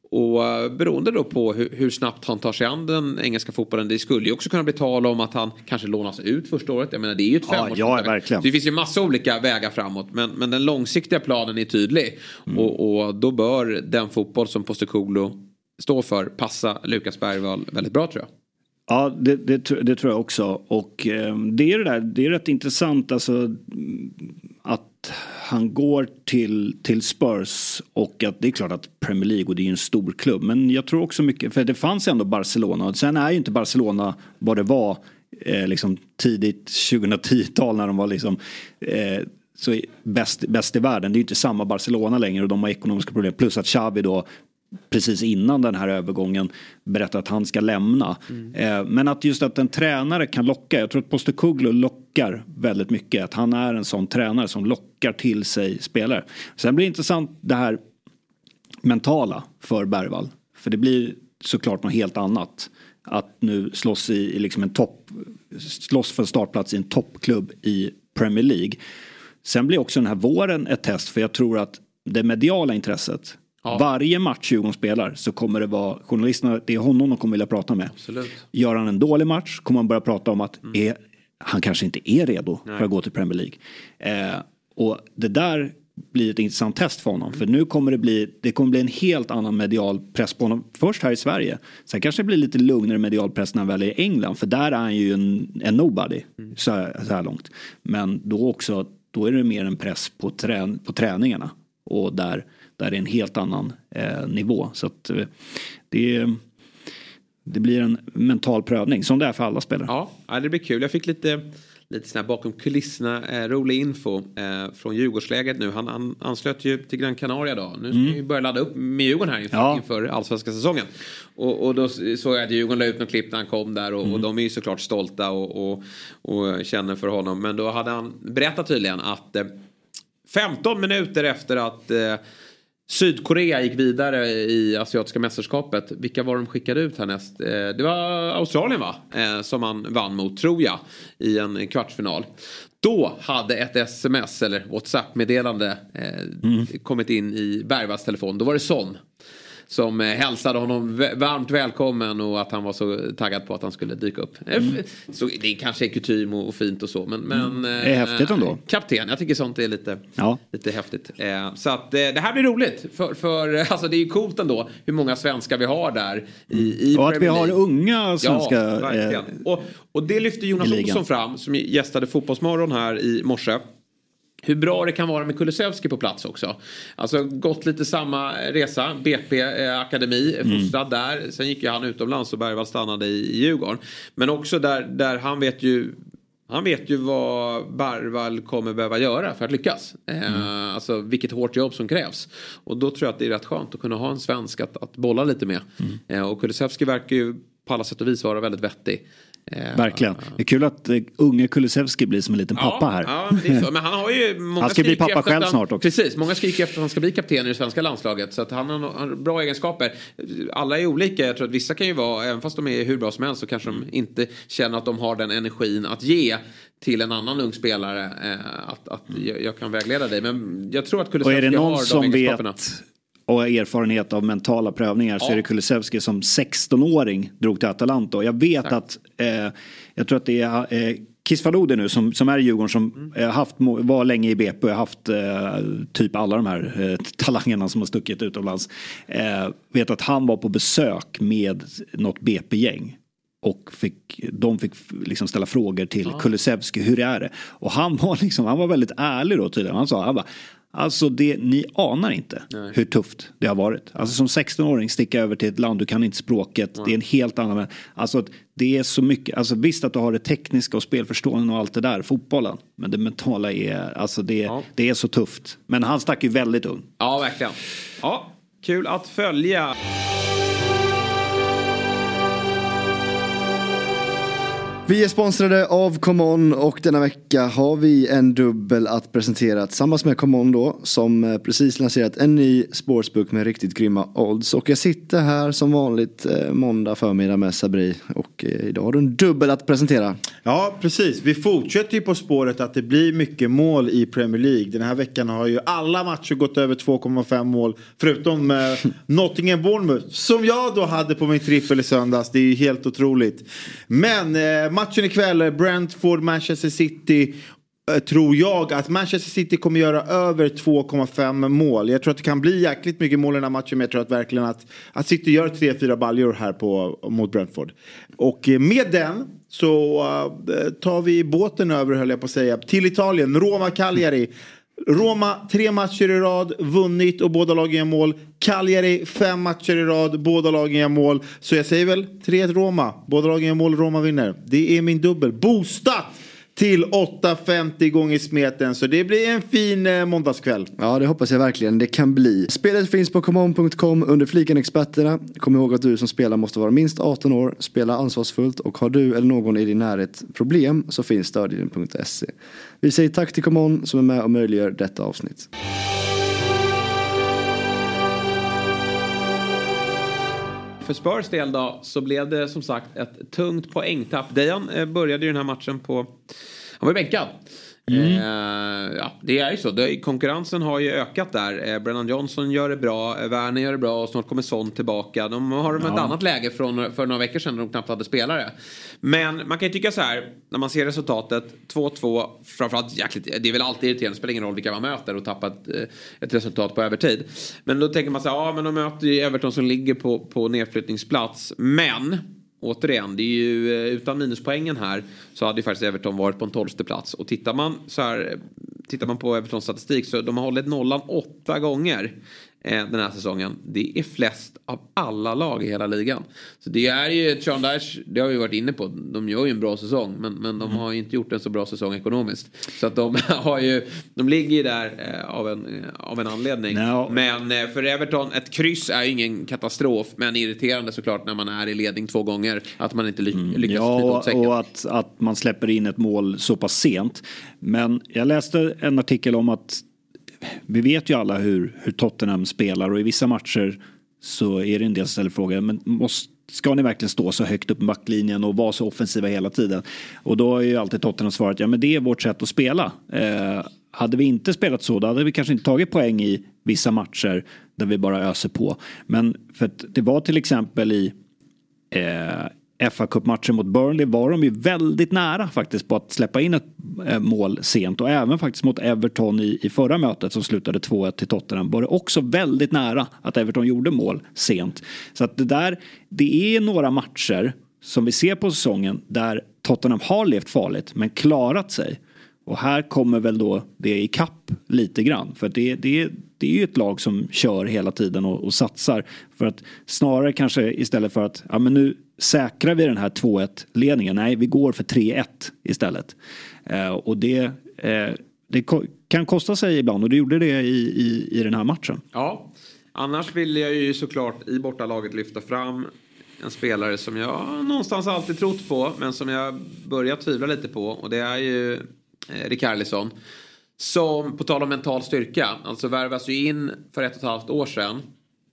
Och beroende då på hur snabbt han tar sig an den engelska fotbollen. Det skulle ju också kunna bli tal om att han kanske lånas ut första året. Jag menar, det är ju ett 5 års.
Ja, verkligen.
Det finns ju massa olika vägar framåt. Men den långsiktiga planen är tydlig. Och då bör den fotboll som Postecoglou står för passa Lukas Bergvall väldigt bra, tror jag.
Ja, det tror jag också. Och det är rätt intressant alltså, att han går till Spurs, och att det är klart att Premier League, och det är ju en stor klubb, men jag tror också mycket, för det fanns ändå Barcelona, och sen är ju inte Barcelona vad det var liksom tidigt 2010-tal när de var liksom så bäst i världen. Det är ju inte samma Barcelona längre, och de har ekonomiska problem, plus att Xavi då precis innan den här övergången berättar att han ska lämna. Men att just att en tränare kan locka, jag tror att Postecoglou lockar väldigt mycket, att han är en sån tränare som lockar till sig spelare. Sen blir det intressant det här mentala för Bergvall, för det blir såklart något helt annat att nu slåss i liksom slåss för startplats i en toppklubb i Premier League. Sen blir också den här våren ett test, för jag tror att det mediala intresset, varje match Djurgården spelar så kommer det vara journalisterna, det är honom de kommer vilja prata med.
Absolut.
Gör han en dålig match kommer man börja prata om att han kanske inte är redo för att gå till Premier League. Och det där blir ett intressant test för honom. För nu kommer det kommer bli en helt annan medial press på honom. Först här i Sverige. Sen kanske det blir lite lugnare medial press när han väl är i England. För där är han ju en nobody så här långt. Men då är det mer en press på träningarna. Och där är en helt annan nivå. Så att det blir en mental prövning som det är för alla spelare.
Ja, det blir kul. Jag fick lite sån här bakom kulisserna rolig info från Djurgårdsläget nu. Han anslöt ju till Gran Canaria då. Nu ska vi börja ladda upp med Djurgården här inför allsvenska säsongen. Och då såg jag att Djurgården la ut något klipp när han kom där. Och de är ju såklart stolta och känner för honom. Men då hade han berättat tydligen att 15 minuter efter att Sydkorea gick vidare i asiatiska mästerskapet. Vilka var de skickade ut härnäst? Det var Australien, va? Som man vann mot, tror jag, i en kvartsfinal. Då hade ett sms eller WhatsApp-meddelande kommit in i Bergvalls telefon. Då var det Son som hälsade honom varmt välkommen och att han var så taggad på att han skulle dyka upp. Så det är kanske kutym och fint och så. Men
det är häftigt ändå.
Kapten, jag tycker sånt är lite häftigt. Så att det här blir roligt. För alltså det är ju coolt ändå hur många svenskar vi har där i
och att vi har unga svenska.
Ja, verkligen. Och det lyfter Jonas Olsson fram som gästade Fotbollsmorgon här i morse. Hur bra det kan vara med Kulusevski på plats också. Alltså gått lite samma resa. BP-akademi, fostrad där. Sen gick ju han utomlands och Bergvall stannade i Djurgården. Men också där han vet ju vad Bergvall kommer behöva göra för att lyckas. Alltså vilket hårt jobb som krävs. Och då tror jag att det är rätt skönt att kunna ha en svensk att bolla lite med. Och Kulusevski verkar ju på alla sätt och vis vara väldigt vettig.
Verkligen. Det är kul att unge Kulusevski blir som en liten pappa här.
Ja, det är så. Men han har ju många
han ska bli pappa själv snart också.
Precis, många skriker efter att han ska bli kapten i det svenska landslaget. Så att han har bra egenskaper. Alla är olika. Jag tror att vissa kan ju vara, även fast de är hur bra som helst, så kanske de inte känner att de har den energin att ge till en annan ung spelare. Att jag kan vägleda dig. Men jag tror att Kulusevski har de egenskaperna. Och är det någon som vet
och har erfarenhet av mentala prövningar så är det Kulusevski som 16-åring drog till Atalanta. Och jag vet att jag tror att det är Kisfalode nu som är i Djurgården som var länge i BP och har haft typ alla de här talangerna som har stuckit utomlands. Vet att han var på besök med något BP-gäng. Och de fick liksom ställa frågor till Kulusevski, hur är det? Och han var väldigt ärlig då tydligen. Han sa, alltså ni anar inte hur tufft det har varit. Alltså som 16-åring sticka över till ett land, du kan inte språket. Det är en helt annan. Alltså det är så mycket. Alltså visst att du har det tekniska och spelförstående och allt det där, fotbollen. Men det mentala är, alltså det är så tufft. Men han stack ju väldigt ung.
Ja, verkligen. Ja, kul att följa.
Vi är sponsrade av ComeOn och denna vecka har vi en dubbel att presentera tillsammans med ComeOn då, som precis lanserat en ny sportsbook med riktigt grymma odds. Och jag sitter här som vanligt måndag förmiddag med Sabri och idag har du en dubbel att presentera.
Ja, precis. Vi fortsätter ju på spåret att det blir mycket mål i Premier League. Den här veckan har ju alla matcher gått över 2,5 mål förutom Nottingham Bournemouth som jag då hade på min trippel i söndags. Det är ju helt otroligt. Men matchen ikväll, Brentford, Manchester City, tror jag att Manchester City kommer göra över 2,5 mål. Jag tror att det kan bli jäkligt mycket mål i den här matchen, men jag tror att verkligen att City gör 3-4 baljor här mot Brentford. Och med den så tar vi båten över, höll jag på att säga, till Italien, Roma-Cagliari. Roma 3 matcher i rad vunnit och båda lagen gör mål. Cagliari 5 matcher i rad, båda lagen gör mål. Så jag säger väl 3-1 Roma. Båda lagen gör mål, Roma vinner. Det är min dubbel. Boostat till 8,50 gånger smeten. Så det blir en fin måndagskväll.
Ja, det hoppas jag verkligen det kan bli. Spelet finns på comeon.com under fliken experterna. Kom ihåg att du som spelar måste vara minst 18 år. Spela ansvarsfullt och har du eller någon i din närhet problem så finns stödlinjen.se. Vi säger tack till ComeOn som är med och möjliggör detta avsnitt.
För Spurs del då så blev det som sagt ett tungt poängtapp. Dejan började ju den här matchen han var bänkad. Ja, det är ju så. Konkurrensen har ju ökat där. Brennan Johnson gör det bra, Werner gör det bra och snart kommer Son tillbaka. De har ett annat läge för några veckor sedan när de knappt hade spelare. Men man kan ju tycka så här, när man ser resultatet 2-2, framförallt jäkligt, det är väl alltid irriterande, spelar ingen roll vilka man möter och tappat ett resultat på övertid. Men då tänker man så här, ja men de möter ju Everton som ligger på nedflyttningsplats. Men återigen, det är ju utan minuspoängen här så hade ju faktiskt Everton varit på en 12:e plats. Och tittar man på Evertons statistik så de har hållit nollan 8 gånger den här säsongen. Det är flest av alla lag i hela ligan. Så det är ju Sean Dyche, det har vi varit inne på. De gör ju en bra säsong men de har ju inte gjort en så bra säsong ekonomiskt. Så att de ligger ju där av en anledning. No. Men för Everton, ett kryss är ju ingen katastrof, men irriterande såklart när man är i ledning 2 gånger att man inte lyckas slita åt säcken.
Och att man släpper in ett mål så pass sent. Men jag läste en artikel om att vi vet ju alla hur Tottenham spelar och i vissa matcher så är det en del ställfrågor, men ska ni verkligen stå så högt upp i backlinjen och vara så offensiva hela tiden? Och då är ju alltid Tottenham svarat, ja men det är vårt sätt att spela. Hade vi inte spelat så, då hade vi kanske inte tagit poäng i vissa matcher där vi bara öser på. Men för att det var till exempel i FA Cup-matchen mot Burnley var de ju väldigt nära faktiskt på att släppa in ett mål sent. Och även faktiskt mot Everton i förra mötet som slutade 2-1 till Tottenham var det också väldigt nära att Everton gjorde mål sent. Så att det är några matcher som vi ser på säsongen där Tottenham har levt farligt men klarat sig. Och här kommer väl då det i kapp lite grann. För det är ju ett lag som kör hela tiden och satsar. För att snarare kanske istället för att men nu säkrar vi den här 2-1-ledningen. Nej, vi går för 3-1 istället. Och det kan kosta sig ibland. Och det gjorde det i den här matchen.
Ja, annars vill jag ju såklart i bortalaget lyfta fram en spelare som jag någonstans alltid trott på. Men som jag börjar tvivla lite på. Och det är ju Richarlison. Som på tal om mental styrka. Alltså värvas ju in för 1,5 år sedan.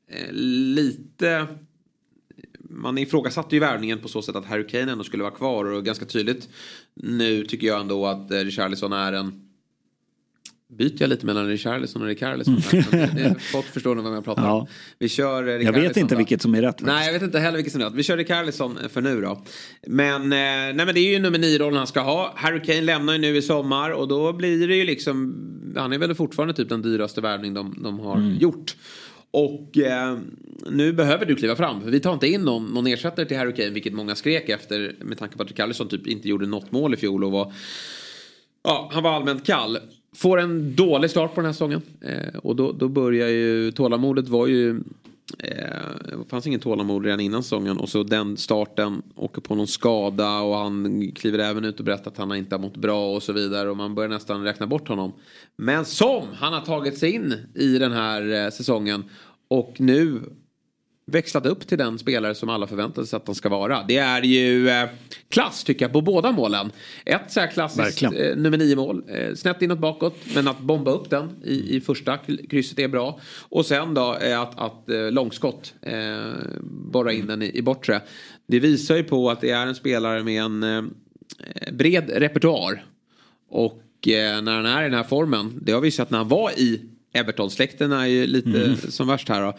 Man ifrågasatte ju värvningen på så sätt att Harry Kane ändå skulle vara kvar. Och ganska tydligt nu tycker jag ändå att Richarlison är en... Byter jag lite mellan Richarlison och Richarlison. Folk förstår nog vad jag pratar om. Vi kör
jag vet inte vilket som är rätt.
Nej, jag vet inte heller vilket som är rätt. Vi kör Richarlison för nu då. Men det är ju nummer 9-rollen han ska ha. Harry Kane lämnar ju nu i sommar. Och då blir det ju liksom... Han är väl fortfarande typ den dyraste värvning de har gjort. Och nu behöver du kliva fram. För vi tar inte in någon ersättare till Harry Kane. Vilket många skrek efter. Med tanke på att Richarlison typ inte gjorde något mål i fjol. Och han var allmänt kall. Får en dålig start på den här säsongen. Och då börjar ju... Tålamodet var ju... Det fanns ingen tålamod redan innan säsongen. Och så den starten åker på någon skada. Och han kliver även ut och berättar att han inte har mått bra och så vidare. Och man börjar nästan räkna bort honom. Men som han har tagit sig in i den här säsongen. Och nu växlat upp till den spelare som alla förväntar sig att de ska vara. Det är ju klass tycker jag på båda målen. Ett så här klassiskt nummer 9 mål. Snett inåt bakåt. Men att bomba upp den i första krysset är bra. Och sen då att långskott borra in den i bortre. Det visar ju på att det är en spelare med en bred repertoar. Och när han är i den här formen. Det har vi sett när han var i Everton-släkten är ju lite som värst här då.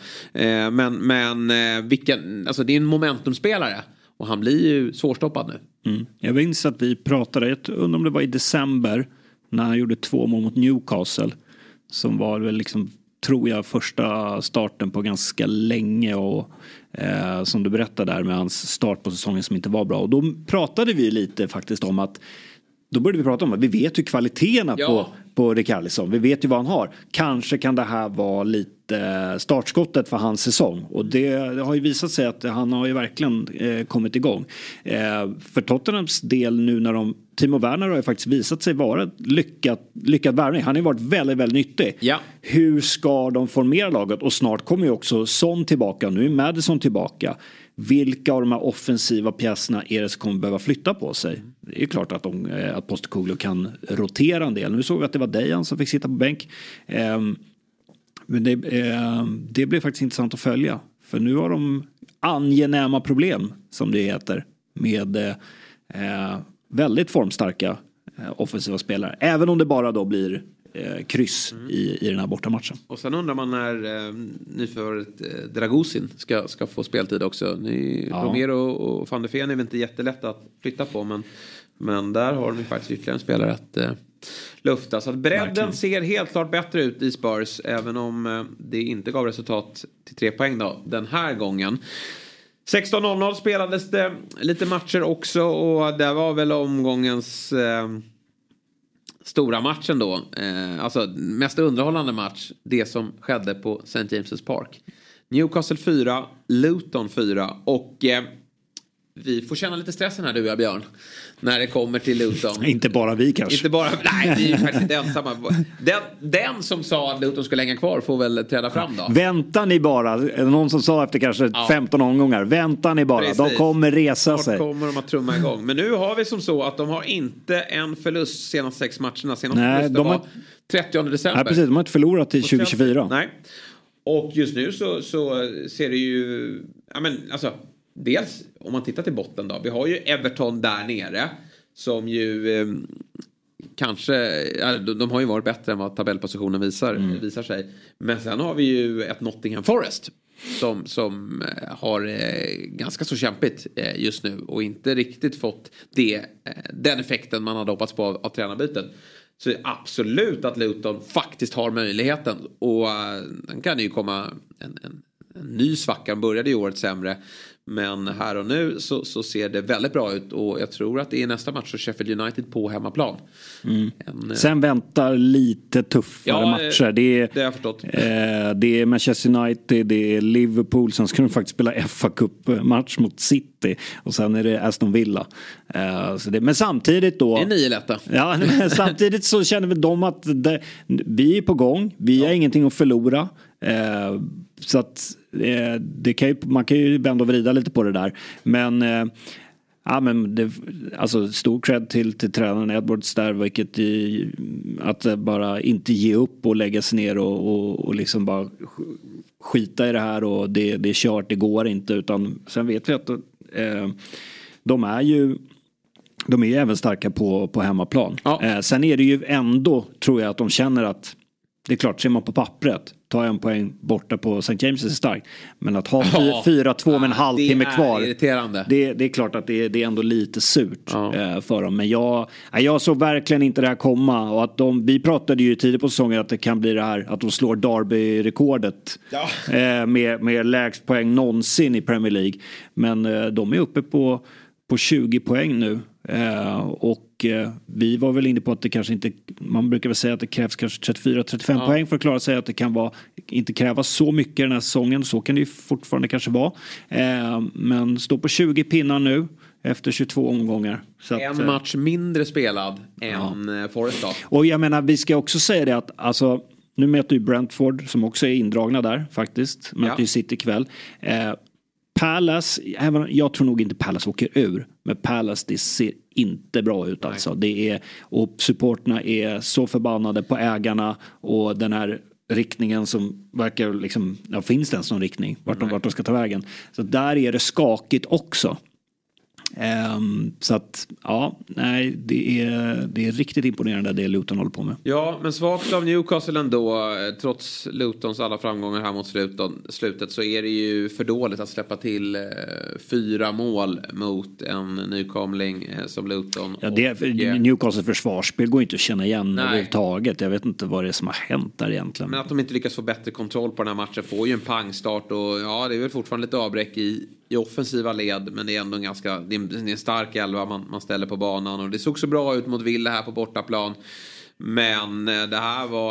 Men alltså det är en momentumspelare. Och han blir ju svårstoppad nu.
Jag minns att vi pratade, jag undrar om det var i december. När han gjorde 2 mål mot Newcastle. Som var väl liksom, tror jag, första starten på ganska länge. Och som du berättade där med hans start på säsongen som inte var bra. Och då pratade vi lite faktiskt om att då började vi prata om att vi vet ju kvaliteterna på Richarlison. Vi vet ju vad han har. Kanske kan det här vara lite startskottet för hans säsong. Och det har ju visat sig att han har ju verkligen kommit igång. För Tottenhams del nu när Timo Werner har ju faktiskt visat sig vara lyckad värvning. Han har ju varit väldigt, väldigt nyttig. Ja. Hur ska de formera laget? Och snart kommer ju också Son tillbaka. Nu är Maddison tillbaka. Vilka av de här offensiva pjäserna är det som kommer behöva flytta på sig? Det är ju klart att Postecoglou kan rotera en del. Nu såg vi att det var Dejan som fick sitta på bänk. Men det blev faktiskt intressant att följa. För nu har de angenäma problem, som det heter, med väldigt formstarka offensiva spelare. Även om det bara då blir kryss i den här bortamatchen.
Och sen undrar man när nyförvärvet Dragusin ska få speltid också. Romero och Van de Ven är väl inte jättelätt att flytta på, men där har de faktiskt ytterligare en spelare att lufta. Så att bredden ser helt klart bättre ut i Spurs, även om det inte gav resultat till 3 poäng då, den här gången. 16:00 spelades det lite matcher också, och det var väl omgångens stora matchen då. Alltså mest underhållande match. Det som skedde på St. James's Park. Newcastle 4, Luton 4. Och vi får känna lite stressen här, du och jag, Björn. När det kommer till Luton.
Inte bara vi kanske.
Inte bara, nej, vi är faktiskt inte ensamma. Den som sa att Luton skulle hänga kvar får väl träda fram då.
Väntar ni bara. Någon som sa efter kanske 15 omgångar. Väntar ni bara. Precis. De kommer resa sig.
Kommer de att trumma igång. Men nu har vi som så att de har inte en förlust senaste 6 matcherna. Senast de var 30 december.
Nej, precis. De har inte förlorat till 2024.
Nej. Och just nu så ser det ju... Ja, men alltså... Dels, om man tittar till botten då. Vi har ju Everton där nere. Som ju kanske... De har ju varit bättre än vad tabellpositionen visar sig. Men sen har vi ju ett Nottingham Forest. Som har ganska så kämpigt just nu. Och inte riktigt fått den effekten man hade hoppats på av tränarbytet. Så absolut att Luton faktiskt har möjligheten. Och den kan ju komma en ny svacka. Började i året sämre. Men här och nu så ser det väldigt bra ut. Och jag tror att det är nästa match så Sheffield United på hemmaplan.
Sen väntar lite tuffare matcher. Det
har jag förstått.
Det är Manchester United, det är Liverpool. Sen ska de faktiskt spela FA Cup-match mot City. Och sen är det Aston Villa. Men samtidigt då...
Det är 9 lätta.
Ja, men samtidigt så känner vi de att vi är på gång. Vi har ingenting att förlora. Så att man kan ju vända och vrida lite på det där. Men alltså stor cred till tränaren Edwards där, vilket att bara inte ge upp och lägga sig ner och liksom bara skita i det här och det är kört, det går inte, utan sen vet vi att de är även starka på hemmaplan. Ja. Sen är det ju ändå, tror jag, att de känner att det är klart, ser man på pappret, tar en poäng borta på St. James är starkt. Men att ha 4-2 med en halvtimme kvar.
Irriterande.
Det är klart att det är ändå lite surt för dem. Men jag såg verkligen inte det här komma. Och att vi pratade ju tidigt på säsongen att det kan bli det här, att de slår Derby-rekordet. Med lägst poäng någonsin i Premier League. Men de är uppe på 20 poäng nu. Och vi var väl inne på att det kanske inte, man brukar väl säga att det krävs kanske 34-35 poäng för att klara sig, att det kan inte krävas så mycket den här säsongen. Så kan det ju fortfarande kanske vara. Men stå på 20 pinnar nu efter 22 omgångar. Så
en match mindre spelad än Forest då.
Och jag menar, vi ska också säga det att alltså, nu möter ju Brentford som också är indragna där faktiskt. Möter ju City ikväll. Palace, jag tror nog inte Palace åker ur. Men Palace, det ser inte bra ut alltså. Det är, och supporterna är så förbannade på ägarna och den här riktningen som verkar liksom, finns det ens någon riktning vart de ska ta vägen. Så där är det skakigt också. Så att det är riktigt imponerande det Luton håller på med.
Ja, men svagt av Newcastle ändå. Trots Lutons alla framgångar här mot slutet så är det ju för dåligt att släppa till 4 mål mot en nykomling som Luton.
Ja, Newcastle försvarsspel går inte att känna igen överhuvudtaget. Jag vet inte vad det är som har hänt där egentligen.
Men att de inte lyckas få bättre kontroll på den här matchen får ju en pangstart och det är väl fortfarande lite avbräck i offensiva led, men det är ändå det är en stark elva man ställer på banan och det såg så bra ut mot Villa här på bortaplan, men det här var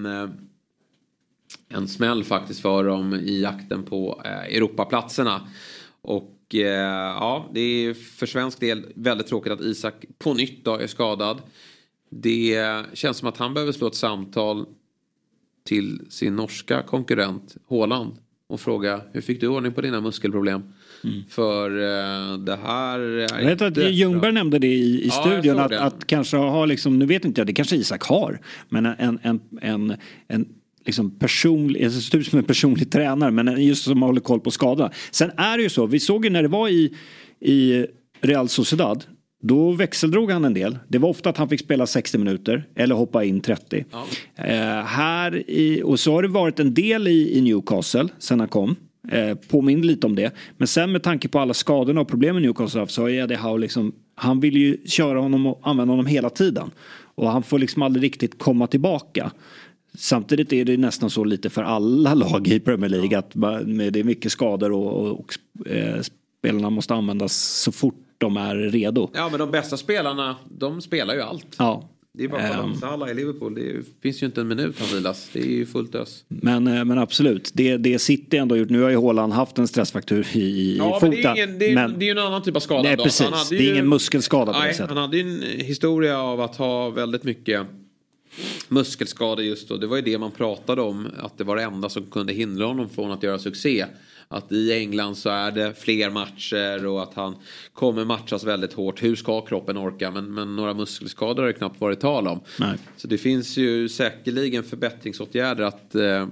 en smäll faktiskt för dem i jakten på Europaplatserna och det är för svensk del väldigt tråkigt att Isak på nytt då är skadad. Det känns som att han behöver slå ett samtal till sin norska konkurrent Haaland och fråga, hur fick du ordning på dina muskelproblem? För det här
jag vet att Ljungberg nämnde det i studion att kanske ha liksom, nu vet inte jag, det kanske Isak har, men en liksom personlig, typ som en personlig tränare, men just som håller koll på skada. Sen är det ju så, vi såg ju när det var i Real Sociedad, då växeldrog han en del. Det var ofta att han fick spela 60 minuter eller hoppa in 30. Och så har det varit en del i Newcastle sen han kom. Påminner lite om det. Men sen med tanke på alla skadorna och problemen i Newcastle så är det här liksom, han vill ju köra honom och använda honom hela tiden. Och han får liksom aldrig riktigt komma tillbaka. Samtidigt är det nästan så lite för alla lag i Premier League att det är mycket skador och spelarna måste användas så fort de är redo. Ja, men
de bästa spelarna, de spelar ju allt.
Ja.
Det är bara Salah i Liverpool. Det finns ju inte en minut han vilas. Det är ju fullt ös.
Men absolut. Det City ändå gjort. Nu har ju Haaland haft en stressfraktur i foten.
Det är ju en annan typ av skada.
Nej, precis. Det är ingen muskelskada på det sättet.
Han hade ju en historia av att ha väldigt mycket muskelskador just då. Det var ju det man pratade om. Att det var det enda som kunde hindra honom från att göra succé. Att i England så är det fler matcher och att han kommer matchas väldigt hårt. Hur ska kroppen orka? Men några muskelskador har det knappt varit tal om.
Nej.
Så det finns ju säkerligen förbättringsåtgärder att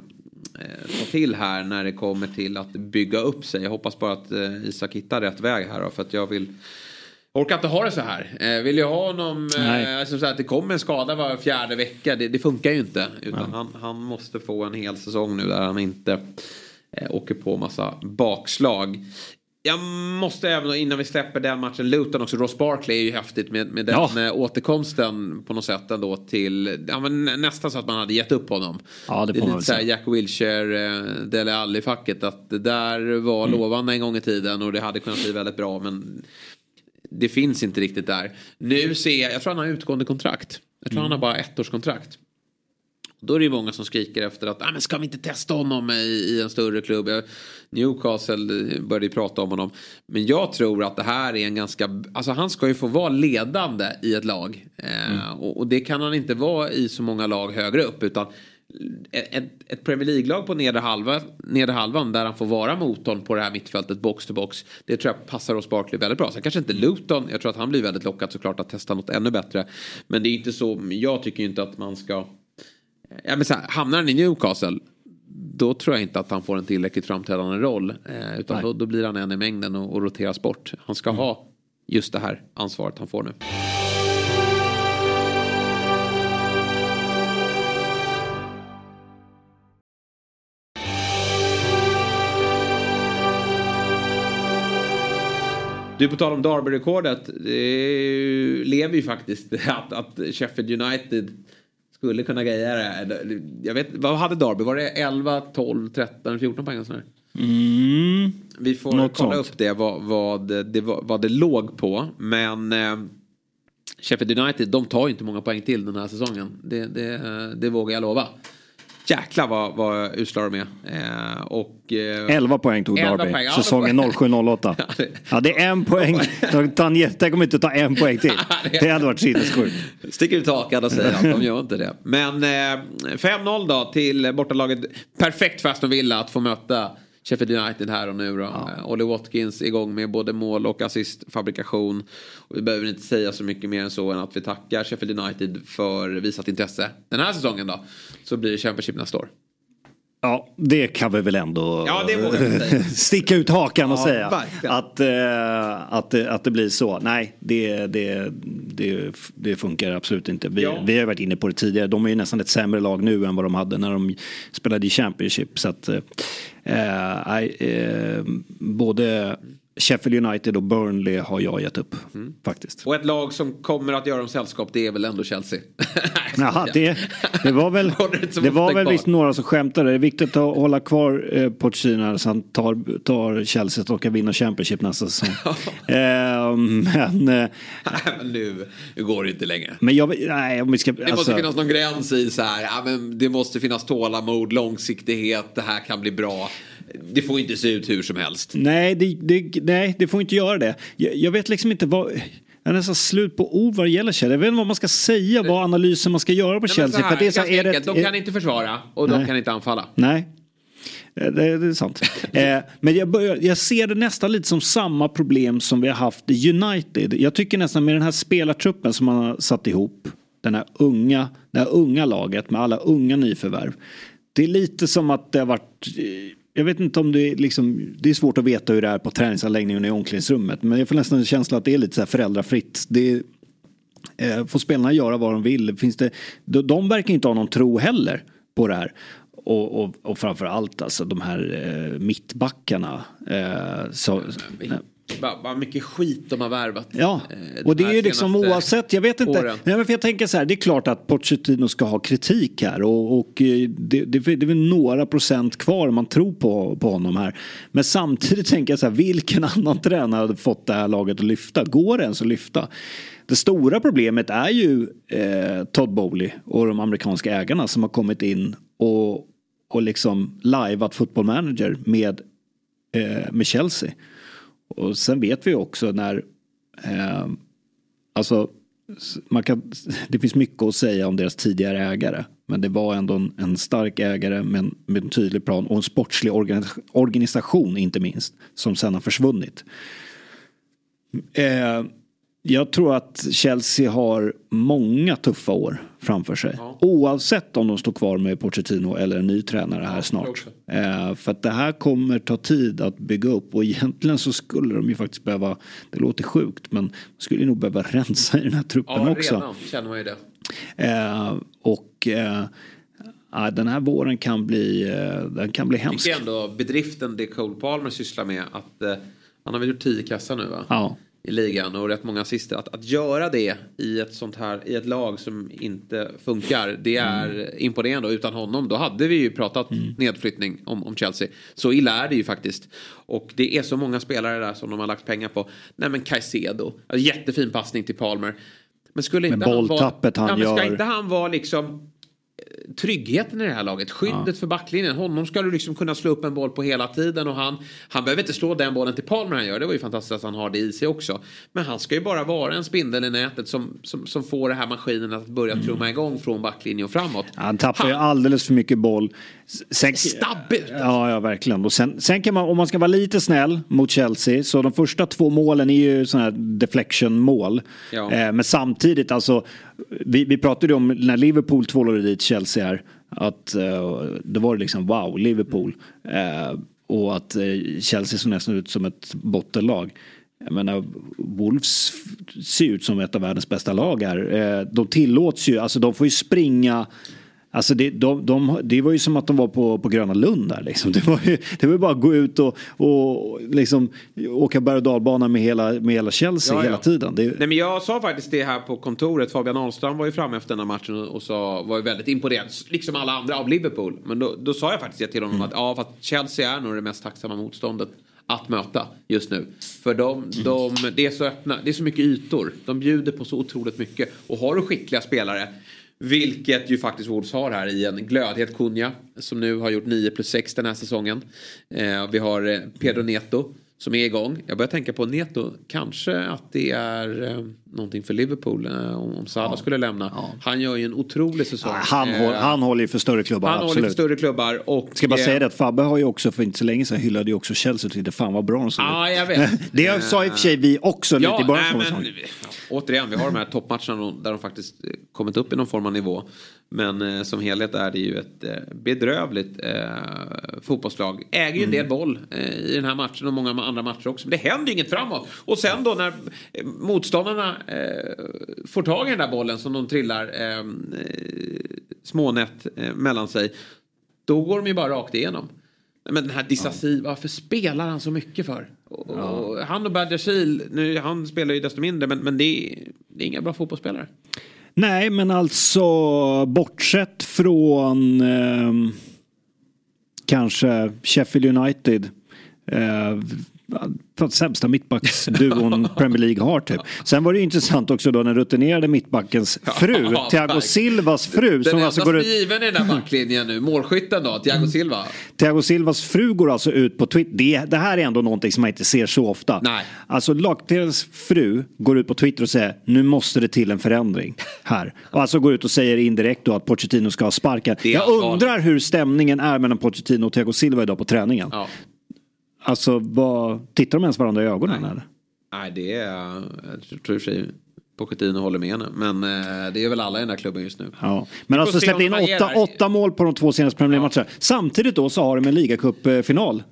ta till här när det kommer till att bygga upp sig. Jag hoppas bara att Isak hittar rätt väg här då, för att jag orkar inte ha det så här. Vill jag ha honom så att det kommer en skada var 4:e vecka. Det funkar ju inte. Utan han måste få en hel säsong nu där han inte åker på massa bakslag. Jag måste även innan vi släpper den matchen Luton också. Ross Barkley är ju häftigt med den återkomsten på något sätt ändå till nästan så att man hade gett upp honom.
Ja, det
är lite så här Jack Wilshere Dele Alli-facket att det där var lovande en gång i tiden och det hade kunnat bli väldigt bra, men det finns inte riktigt där. Nu ser jag tror han har utgående kontrakt. Jag tror han har bara 1-årskontrakt. Då är det ju många som skriker efter att men ska vi inte testa honom i en större klubb. Newcastle började ju prata om honom. Men jag tror att det här är en ganska... Alltså han ska ju få vara ledande i ett lag. Och det kan han inte vara i så många lag högre upp. Utan ett Premier League-lag på nedre halvan där han får vara motorn på det här mittfältet box to box. Det tror jag passar Ross Barkley väldigt bra. Sen kanske inte Luton. Jag tror att han blir väldigt lockad såklart att testa något ännu bättre. Men det är inte så... Jag tycker inte att man ska... Ja, men så här, hamnar han i Newcastle, då tror jag inte att han får en tillräckligt framträdande roll. Utan då blir han en i mängden och roteras bort. Han ska ha just det här ansvaret han får nu. Du, på tal om Derby-rekordet, det lever ju faktiskt att Sheffield United skulle kunna greja det. Jag vet, vad hade Derby? Var det 11, 12, 13, 14 poäng? Vi får kolla upp det vad det låg på. Men Sheffield United, de tar ju inte många poäng till den här säsongen. Det vågar jag lova. Jäklar vad uslar de är.
11 poäng tog Derby. Säsongen 07-08. Ja, det är en poäng. De kommer inte ta en poäng till. Det hade varit sinnessjukt.
Sticker ut taket och säger att de gör inte det. Men 5-0 då till bortalaget. Perfekt för Aston Villa att få möta Sheffield United här och nu då. Ja. Ollie Watkins igång med både mål och assistfabrikation. Och vi behöver inte säga så mycket mer än så än att vi tackar Sheffield United för visat intresse. Den här säsongen då så blir det Championship nästa år.
Ja, det kan vi väl ändå
sticka
ut hakan och säga att det blir så. Nej, det funkar absolut inte. Vi har varit inne på det tidigare. De är ju nästan ett sämre lag nu än vad de hade när de spelade i Championship. Så att både Sheffield United och Burnley har jag gett upp faktiskt.
Och ett lag som kommer att göra dem sällskap, det är väl ändå Chelsea.
Jaha, det var väl visst några som skämtade. Det är viktigt att hålla kvar Pochettino så han tar Chelsea och kan vinna Championship nästa säsong. Men
nu går det inte längre.
Men det
måste finnas någon gräns i så här. Ja, men det måste finnas tålamod, långsiktighet. Det här kan bli bra. Det får inte se ut hur som helst.
Nej, det får inte göra det. Jag vet liksom inte vad... Jag är nästan slut på ord vad det gäller Chelsea. Jag vet inte vad man ska säga, vad analysen man ska göra på Chelsea.
För det är så de kan inte försvara och de kan inte anfalla.
Nej, det är sant. Men jag ser det nästan lite som samma problem som vi har haft i United. Jag tycker nästan med den här spelartruppen som man har satt ihop, det här unga laget med alla unga nyförvärv. Det är lite som att det har varit... Jag vet inte om det är liksom, det är svårt att veta hur det är på träningsanläggningen i omklädningsrummet, men jag får nästan en känsla att det är lite så här föräldrafritt. Det får spelarna göra vad de vill. De verkar inte ha någon tro heller på det här. Och framförallt alltså de här mittbackarna
vad mycket skit de har värvat.
Ja, och det är ju liksom oavsett, jag vet inte. Nej, men för jag tänker så här, det är klart att Pochettino ska ha kritik här och det är väl några procent kvar om man tror på honom här. Men samtidigt tänker jag så här, vilken annan tränare hade fått det här laget att lyfta? Går det ens att lyfta? Det stora problemet är ju Todd Bowley och de amerikanska ägarna som har kommit in och liksom liveat Football Manager med Chelsea. Och sen vet vi också när det finns mycket att säga om deras tidigare ägare, men det var ändå en stark ägare med en tydlig plan och en sportslig organisation inte minst, som sen har försvunnit. Jag tror att Chelsea har många tuffa år framför sig. Ja. Oavsett om de står kvar med Pochettino eller en ny tränare här snart. För att det här kommer ta tid att bygga upp. Och egentligen så skulle de ju faktiskt behöva, det låter sjukt, men skulle nog behöva rensa i den här truppen också.
Ja, redan känner man ju det.
Den här våren kan bli hemsk.
Det är ändå bedriften det Cole Palmer sysslar med. Att han har väl gjort 10 kassar nu, va?
Ja.
I ligan och rätt många assister. Att göra det i ett sånt här, i ett lag som inte funkar, det är imponerande. Och utan honom, då hade vi ju pratat nedflyttning om Chelsea. Så illa är det ju faktiskt. Och det är så många spelare där som de har lagt pengar på. Nej, men Caicedo, jättefin passning till Palmer. Men skulle inte ska inte han vara liksom tryggheten i det här laget, skyddet för backlinjen. Honom ska du liksom kunna slå upp en boll på hela tiden, och han behöver inte slå den bollen till Palmer han gör. Det var ju fantastiskt att han har det i sig också. Men han ska ju bara vara en spindel i nätet som får det här maskinen att börja trumma igång från backlinjen och framåt.
Han tappar ju alldeles för mycket boll.
Stabbigt.
Ja, verkligen. Och sen kan man, om man ska vara lite snäll mot Chelsea, så de första 2 målen är ju sådana här deflection-mål. Ja. Men samtidigt, alltså vi pratade om när Liverpool tvålade dit Chelsea här, att det var liksom wow, Liverpool. Och att Chelsea såg nästan ut som ett bottenlag. Jag menar, Wolves ser ut som ett av världens bästa lag här. De tillåts ju, alltså de får ju springa. Alltså det var ju som att de var på Gröna Lund där liksom. Det var ju bara att gå ut och liksom åka berg- och dalbana med hela Chelsea hela tiden.
Nej, men jag sa faktiskt det här på kontoret. Fabian Ahlström var ju framme efter den här matchen och var ju väldigt imponerad, liksom alla andra, av Liverpool. Men då sa jag faktiskt det till honom att för att Chelsea är nog det mest tacksamma motståndet att möta just nu. För det är så öppna, det är så mycket ytor. De bjuder på så otroligt mycket. Och har du skickliga spelare, vilket ju faktiskt Wolves har här i en glödhet Cunha, som nu har gjort 9+6 den här säsongen. Vi har Pedro Neto som är igång. Jag börjar tänka på Neto. Kanske att det är någonting för Liverpool om Salah skulle lämna. Ja. Han gör ju en otrolig säsong.
Han håller ju för större klubbar.
Han håller för större klubbar. Och,
ska bara säga det att Fabbe har ju också för inte så länge sedan hyllade ju också Chelsea och tyckte fan vad bra de såg ut.
Ja, jag vet.
Det sa i och för sig vi också lite i början.
Återigen, vi har de här toppmatcherna där de faktiskt kommit upp i någon form av nivå. Men som helhet är det ju ett bedrövligt fotbollslag. Äger ju en del boll i den här matchen och många andra matcher också. Men det händer ju inget framåt. Och sen då när motståndarna får tag i den där bollen som de trillar smånät mellan sig. Då går de ju bara rakt igenom. Men den här Disasi, varför spelar han så mycket för? Och han och Badiashile, nu han spelar ju desto mindre, men det är inga bra fotbollsspelare.
Nej, men alltså bortsett från kanske Sheffield United sämsta mittbacksduon Premier League har typ. Sen var det ju intressant också då den rutinerade mittbackens fru, Thiago Silvas fru.
Den som alltså går ut... given i den där backlinjen nu, målskytten då, Thiago Silva.
Thiago Silvas fru går alltså ut på Twitter. Det här är ändå någonting som man inte ser så ofta.
Nej.
Alltså lagdelens fru går ut på Twitter och säger nu måste det till en förändring här. Och alltså går ut och säger indirekt då att Pochettino ska ha sparken. Jag undrar hur stämningen är mellan Pochettino och Thiago Silva idag på träningen.
Ja.
Alltså, tittar de ens varandra i ögonen?
Nej.
Eller?
Nej, det är... Jag tror sig Pochettino håller med henne. Men det är väl alla i den här klubben just nu.
Ja. Men alltså släppte in 8 mål på de 2 senaste premiärmatcherna. Samtidigt då så har de en ligacupfinal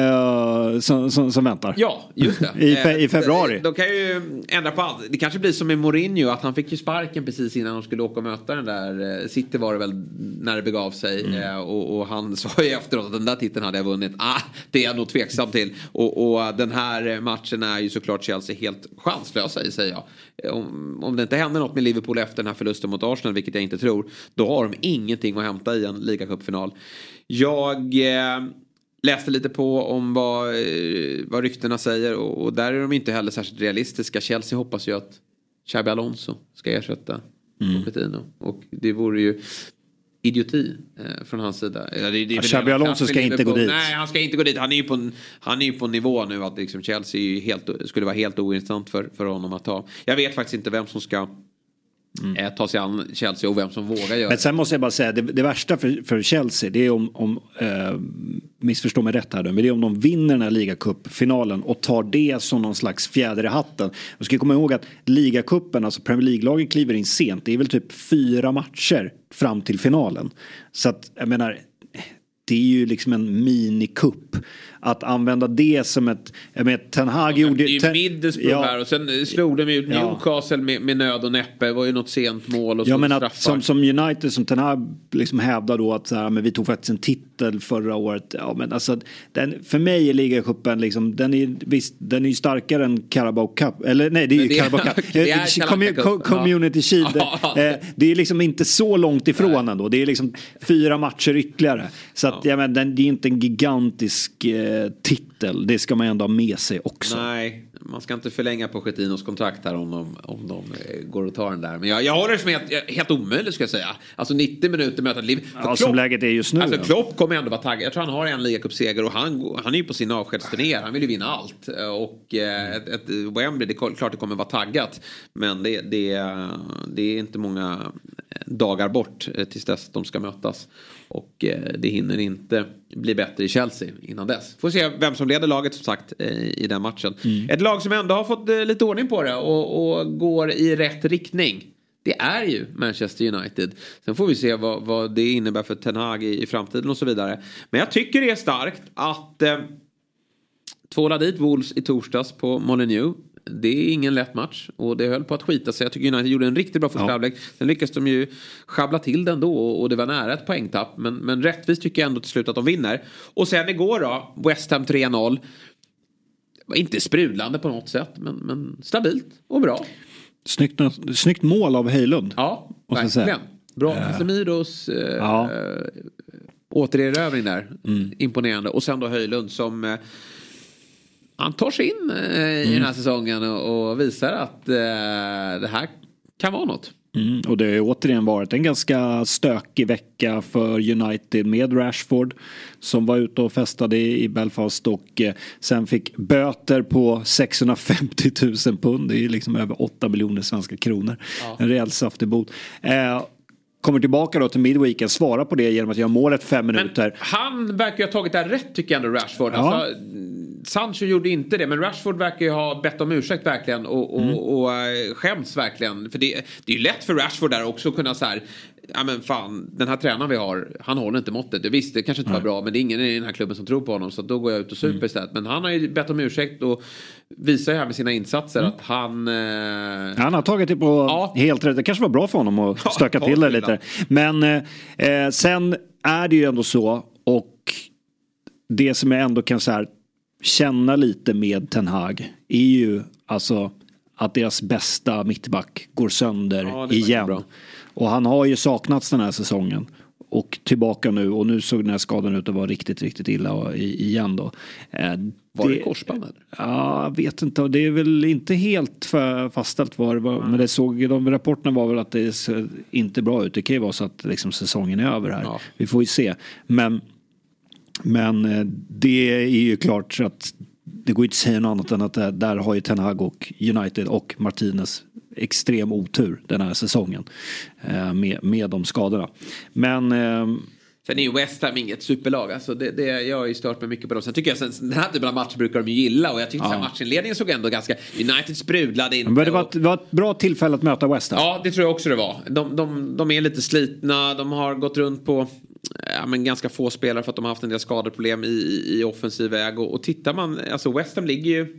som väntar.
Ja, just det.
I februari.
De kan ju ändra på allt. Det kanske blir som med Mourinho, att han fick ju sparken precis innan de skulle åka och möta den där. City var det väl när det begav sig. Och han sa ju efteråt att den där titeln hade jag vunnit. Det är jag nog tveksam till. Och den här matchen är ju såklart Chelsea helt chanslösa i, säger jag. Om det inte händer något med Liverpool efter den här förlusten mot Arsenal, vilket jag inte tror, då har de ingenting att hämta i en ligacupfinal. Jag... läste lite på om vad ryktena säger och där är de inte heller särskilt realistiska. Chelsea hoppas ju att Xabi Alonso ska ersätta Pochettino och det vore ju idioti från hans sida.
Xabi Alonso ska inte gå dit.
Nej, han ska inte gå dit. Han är ju på nivå nu att liksom Chelsea skulle vara helt ointressant för honom att ta. Jag vet faktiskt inte vem som ska ta sig an Chelsea och vem som vågar göra.
Men sen måste jag bara säga det värsta för Chelsea, det är om missförstå mig rätt här då, men det är om de vinner den här ligacupfinalen och tar det som någon slags fjäder i hatten. Jag ska komma ihåg att ligacupen, alltså Premier League-lagen kliver in sent. Det är väl typ 4 matcher fram till finalen. Så att jag menar, det är ju liksom en minikupp. Att använda det som ett... Jag menar, Ten Hag gjorde...
Det är ju Middlesbrough här och sen slog de ut Newcastle med nöd och näppe. Det var ju något sent mål och så straffar. Som
United, som Ten Hag liksom hävdar då att så här, men vi tog faktiskt en titel förra året. Ja, men alltså, för mig är ligacupen liksom, den är ju starkare än Carabao Cup. Eller nej, det är ju Carabao Cup. Community Shield. Det är liksom inte så långt ifrån ändå. Det är liksom 4 matcher ytterligare. Så att, ja, men det är inte en gigantisk titel. Det ska man ändå ha med sig också.
Nej, man ska inte förlänga Pochettinos kontrakt här om de går och tar den där. Men jag håller det som helt omöjligt, ska jag säga. Alltså 90 minuter möta liv.
Ja, som läget är just nu.
Alltså Klopp kommer ändå vara taggad. Jag tror han har en ligacupseger och han är ju på sin avskedsturné. Han vill ju vinna allt. Och ett Wembley, det är klart det kommer vara taggat. Men det är inte många dagar bort tills dess de ska mötas. Och det hinner inte bli bättre i Chelsea innan dess. Får se vem som leder laget, som sagt, i den matchen. Ett lag som ändå har fått lite ordning på det och går i rätt riktning, det är ju Manchester United. Sen får vi se vad det innebär för Ten Hag i framtiden och så vidare. Men jag tycker det är starkt att tvåla dit Wolves i torsdags på Molineux. Det är ingen lätt match och det höll på att skita sig. Jag tycker United gjorde en riktigt bra första. Sen lyckas de ju schabbla till den då och det var nära ett poängtapp. Men rättvist tycker jag ändå till slut att de vinner. Och sen igår då, West Ham 3-0. Var inte sprudlande på något sätt, men stabilt och bra.
Snyggt mål av Höjlund.
Ja, verkligen. Bra. Semiros återerövring där. Imponerande. Och sen då Höjlund som... han tar sig in i den här säsongen och visar att det här kan vara något.
Och det har återigen varit en ganska stökig vecka för United med Rashford som var ute och festade i Belfast och sen fick böter på 650 000 pund. Det är liksom över 8 miljoner svenska kronor. Ja. En rejäl saftig bot. Kommer tillbaka då till midweeken, svara på det genom att göra målet 5 minuter.
Men han verkar ju ha tagit det här rätt tycker jag ändå, Rashford. Ja. Alltså, Sancho gjorde inte det, men Rashford verkar ju ha bett om ursäkt verkligen och skäms verkligen. För det är ju lätt för Rashford där också att kunna så här, ja men fan, den här tränaren vi har, han håller inte måttet. Visst, det kanske inte var bra, men det är ingen i den här klubben som tror på honom, så då går jag ut och super istället. Men han har ju bett om ursäkt och visar ju här med sina insatser att han
har tagit det på helt rätt. Det kanske var bra för honom att stöka till det lite. Men sen är det ju ändå så, och det som jag ändå kan så här känna lite med Ten Hag är ju alltså att deras bästa mittback går sönder igen. Och han har ju saknats den här säsongen och tillbaka nu, och nu såg den här skadan ut att vara riktigt, riktigt illa igen då.
Var det korsband?
Ja, jag vet inte. Det är väl inte helt fastställt vad det var. Men det de rapporterna var väl att det ser inte bra ut. Det kan ju vara så att liksom säsongen är över här. Ja. Vi får ju se. Men det är ju klart så att det går inte att säga något annat än att där har ju Ten Hag och United och Martinez extrem otur den här säsongen med de skadorna. Men
sen är ju West Ham inget superlag. Alltså jag har ju stört mig mycket på dem. Sen tycker jag den här typen av matcher brukar de ju gilla. Och jag tyckte att matchinledningen såg ändå ganska... United sprudlade inte.
Men det var ett bra tillfälle att möta West Ham.
Ja, det tror jag också det var. De är lite slitna. De har gått runt på men ganska få spelare för att de har haft en del skadeproblem i offensiv väg. Och tittar man... Alltså West Ham ligger ju...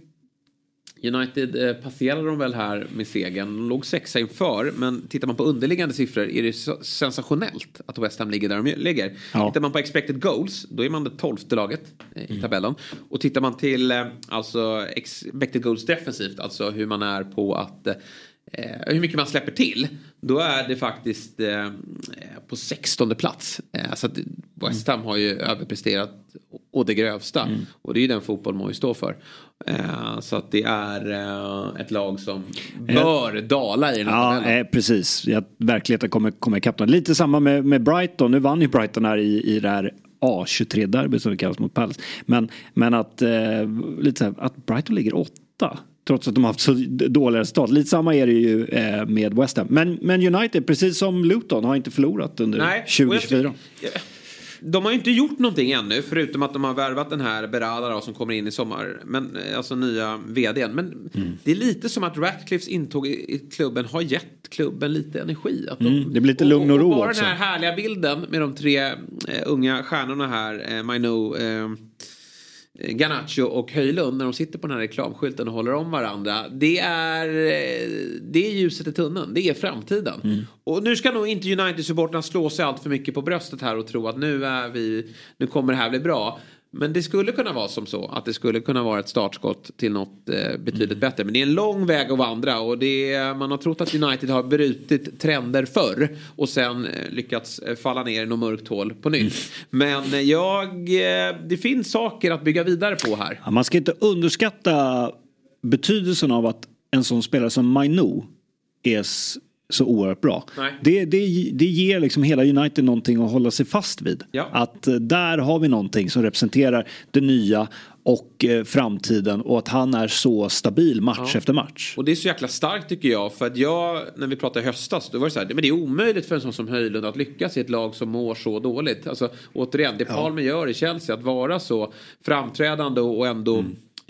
United passerade de väl här med segern. De låg 6 inför. Men tittar man på underliggande siffror är det sensationellt att West Ham ligger där de ligger. Ja. Tittar man på expected goals, då är man det 12:e laget i tabellen. Och tittar man till alltså expected goals defensivt, alltså hur man är på att hur mycket man släpper till, då är det faktiskt på 16:e plats. Så att West Ham har ju överpresterat och det grövsta. Och det är ju den fotboll man ju står för. Så att det är ett lag som bör dala i den här tabellen.
Precis. Verkligheten kommer ikapp. Lite samma med Brighton. Nu vann ju Brighton här i det här A23-derby som det kallas mot Palace. Men att lite så här, att Brighton ligger 8 trots att de har haft så dåliga resultat. Lite samma är det ju med West Ham. Men United, precis som Luton, har inte förlorat under 2024.
De har ju inte gjort någonting ännu, förutom att de har värvat den här Berada som kommer in i sommar. Men, alltså nya vdn. Men det är lite som att Ratcliffes intåg i klubben har gett klubben lite energi. Att
det blir lite lugn och ro
bara
också.
Den här härliga bilden med de 3 unga stjärnorna här, Maino, Garnacho och Höjlund, när de sitter på den här reklamskylten och håller om varandra, det är ljuset i tunneln, det är framtiden. Och nu ska nog inte United-supporterna slå sig allt för mycket på bröstet här och tro att nu kommer det här bli bra. Men det skulle kunna vara som så att det skulle kunna vara ett startskott till något betydligt bättre. Men det är en lång väg att vandra, och man har trott att United har brutit trender förr och sen lyckats falla ner i något mörkt hål på nytt. Men det finns saker att bygga vidare på här.
Ja, man ska inte underskatta betydelsen av att en sån spelare som Maino är så oerhört bra. Det ger liksom hela United någonting att hålla sig fast vid. Ja. Att där har vi någonting som representerar det nya och framtiden, och att han är så stabil match efter match.
Och det är så jäkla starkt tycker jag, för att när vi pratade i höstas, då var det så här, men det är omöjligt för en sån som Höjlund att lyckas i ett lag som mår så dåligt. Alltså återigen, det Palmer gör i Chelsea, att vara så framträdande och ändå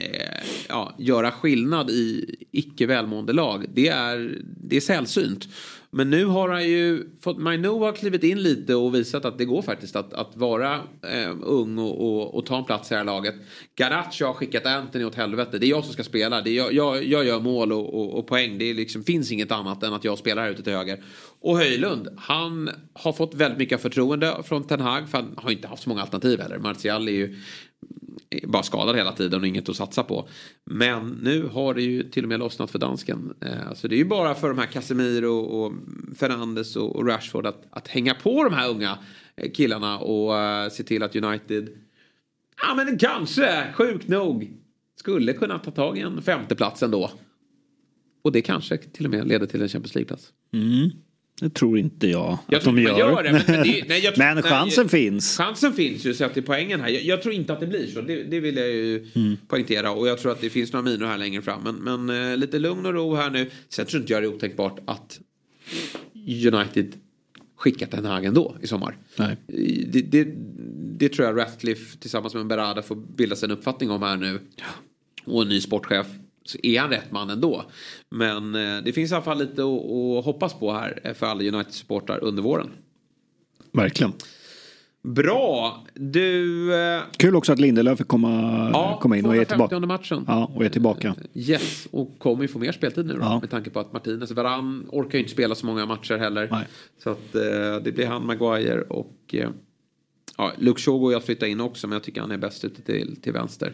göra skillnad i icke välmående lag, det är sällsynt. Men nu har han ju Maino har klivit in lite och visat att det går faktiskt att vara ung och ta en plats i det här laget. Garnacho har skickat Anthony åt helvete. Det är jag som ska spela. Jag gör mål och poäng. Det är liksom, finns inget annat än att jag spelar här ute till höger. Och Höjlund, han har fått väldigt mycket förtroende från Ten Hag, för han har inte haft så många alternativ heller. Martial är ju bara skadad hela tiden och inget att satsa på. Men nu har det ju till och med lossnat för dansken. Så det är ju bara för de här Casemiro och Fernandes och Rashford att hänga på de här unga killarna och se till att United men kanske, sjukt nog, skulle kunna ta tag i en 5:e plats ändå. Och det kanske till och med leder till en Champions League-plats.
Det tror inte jag att de gör.
Det,
men chansen finns.
Chansen finns ju sett till poängen här. Jag tror inte att det blir så. Det vill jag ju poängtera. Och jag tror att det finns några minor här längre fram. Men lite lugn och ro här nu. Sen tror inte jag det är otänkbart att United skickat den här ändå i sommar.
Nej.
Det tror jag Ratcliffe tillsammans med Berada får bilda sig en uppfattning om här nu. Och en ny sportchef. Så är han rätt man ändå. Men det finns i alla fall lite att hoppas på här för alla United-supportrar under våren.
Verkligen.
Bra.
Kul också att Lindelöf fick komma in och är tillbaka.
Matchen.
Ja, och är tillbaka.
Yes, och kommer ju få mer speltid nu då, med tanke på att Martinez Varane orkar ju inte spela så många matcher heller.
Nej.
Så att det blir han, Maguire och Luke Shaw går jag att flytta in också, men jag tycker han är bäst ute till vänster.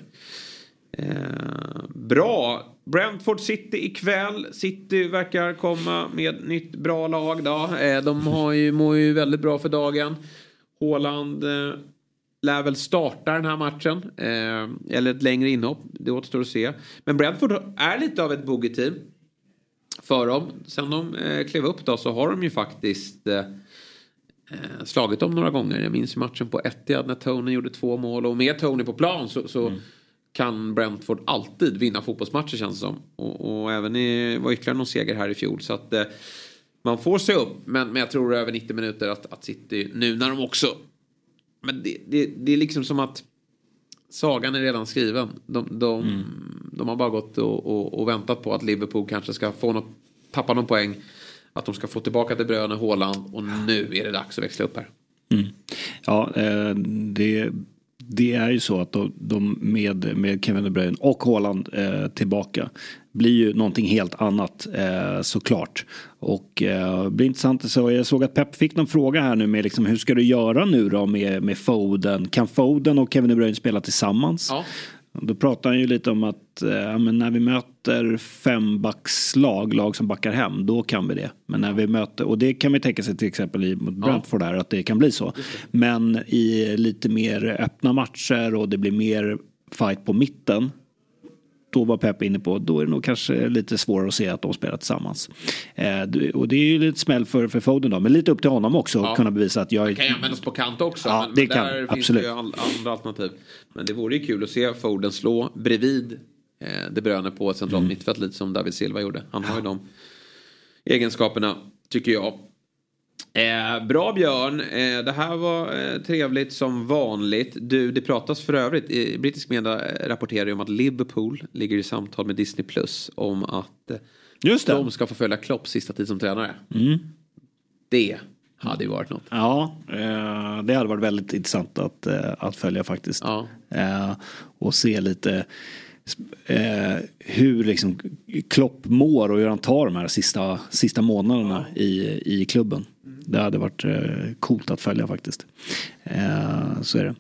Bra. Brentford City ikväll. City verkar komma med nytt bra lag då. De mår ju väldigt bra för dagen. Haaland lär väl starta den här matchen. Eller ett längre inhopp. Det återstår att se. Men Brentford är lite av ett bogey-team för dem. Sen de klev upp då så har de ju faktiskt slagit dem några gånger. Jag minns matchen på Etihad när Tony gjorde 2 mål. Och med Tony på plan så kan Brentford alltid vinna fotbollsmatcher, känns det som. Och även var ytterligare någon seger här i fjol. Så att man får se upp. Men jag tror över 90 minuter att City, nu när de också... Men det är liksom som att sagan är redan skriven. De har bara gått och väntat på att Liverpool kanske ska tappa någon poäng. Att de ska få tillbaka till Bruyne och Haaland. Och nu är det dags att växla upp här.
Ja, det är ju så att de med Kevin De Bruyne och Haaland tillbaka blir ju någonting helt annat såklart. Och det blir intressant att se. Jag såg att Pep fick någon fråga här nu med liksom, hur ska du göra nu då med Foden? Kan Foden och Kevin De Bruyne spela tillsammans? Ja. Då pratar han ju lite om att men när vi möter 5-backslag, lag som backar hem, då kan vi det. Men när vi möter, och det kan vi tänka sig till exempel mot Brentford där, att det kan bli så. Men i lite mer öppna matcher och det blir mer fight på mitten, då var Pep inne på, då är det nog kanske lite svårare att se att de spelar tillsammans. Och det är ju lite smäll för Foden då, men lite upp till honom också att kunna bevisa att jag...
Det kan ju användas på kant också,
ja,
men
det
där
kan,
finns det ju andra alternativ. Men det vore ju kul att se Foden slå bredvid De Bruyne på ett centralt mittfält, lite som David Silva gjorde. Han har ju de egenskaperna, tycker jag. Bra Björn, det här var trevligt som vanligt. Det pratas för övrigt i brittisk media, rapporterar om att Liverpool ligger i samtal med Disney Plus om att de ska få följa Klopp sista tid som tränare. Det hade ju varit något.
Ja, det hade varit väldigt intressant att följa faktiskt. Och se lite hur liksom Klopp mår och hur han tar de här sista månaderna i klubben. Det hade varit coolt att följa faktiskt. Så är det.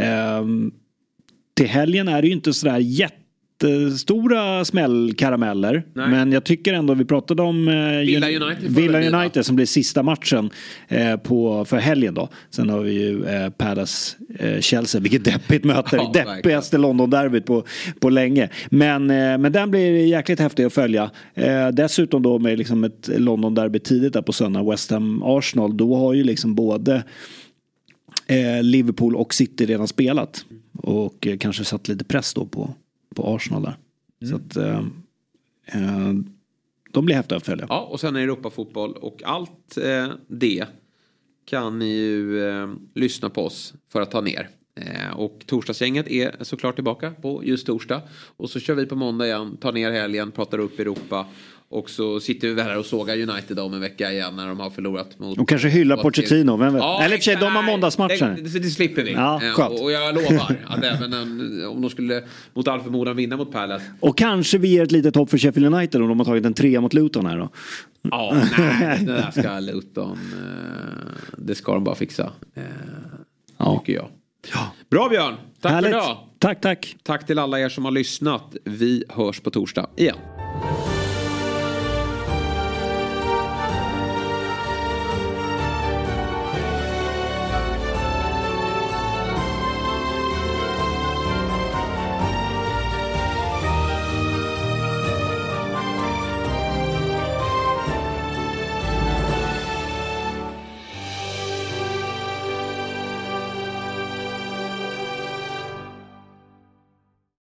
Till helgen är det ju inte sådär jättestora smällkarameller. Nej. Men jag tycker ändå, vi pratade om Villa United som blir sista matchen för helgen då. Sen har vi ju Palace Chelsea, vilket deppigt möte. Deppigaste London-derbyt på länge. Men den blir jäkligt häftig att följa. Dessutom då med liksom ett London-derby tidigt där på söndag, West Ham Arsenal, då har ju liksom både Liverpool och City redan spelat. Och kanske satt lite press då på Arsenal där. Så att de blir häftiga att följa.
Ja, och sen är Europafotboll och allt det kan ni ju lyssna på oss för att ta ner. Och torsdagsgänget är såklart tillbaka på just torsdag. Och så kör vi på måndag igen, tar ner helgen, pratar upp Europa. Och så sitter vi här och sågar United om en vecka igen när de har förlorat mot...
Och kanske hylla Pochettino, vem vet? Eller för sig, de har måndagsmatchen.
Det slipper vi.
Ja,
och jag lovar att även om de skulle mot all förmodan vinna mot Palace.
Och kanske vi ger ett litet hopp för Sheffield United om de har tagit en 3 mot Luton här då.
Ja, nej, det där ska Luton... det ska de bara fixa. Tycker jag. Ja. Bra Björn, tack för idag.
Tack.
Tack till alla er som har lyssnat. Vi hörs på torsdag igen.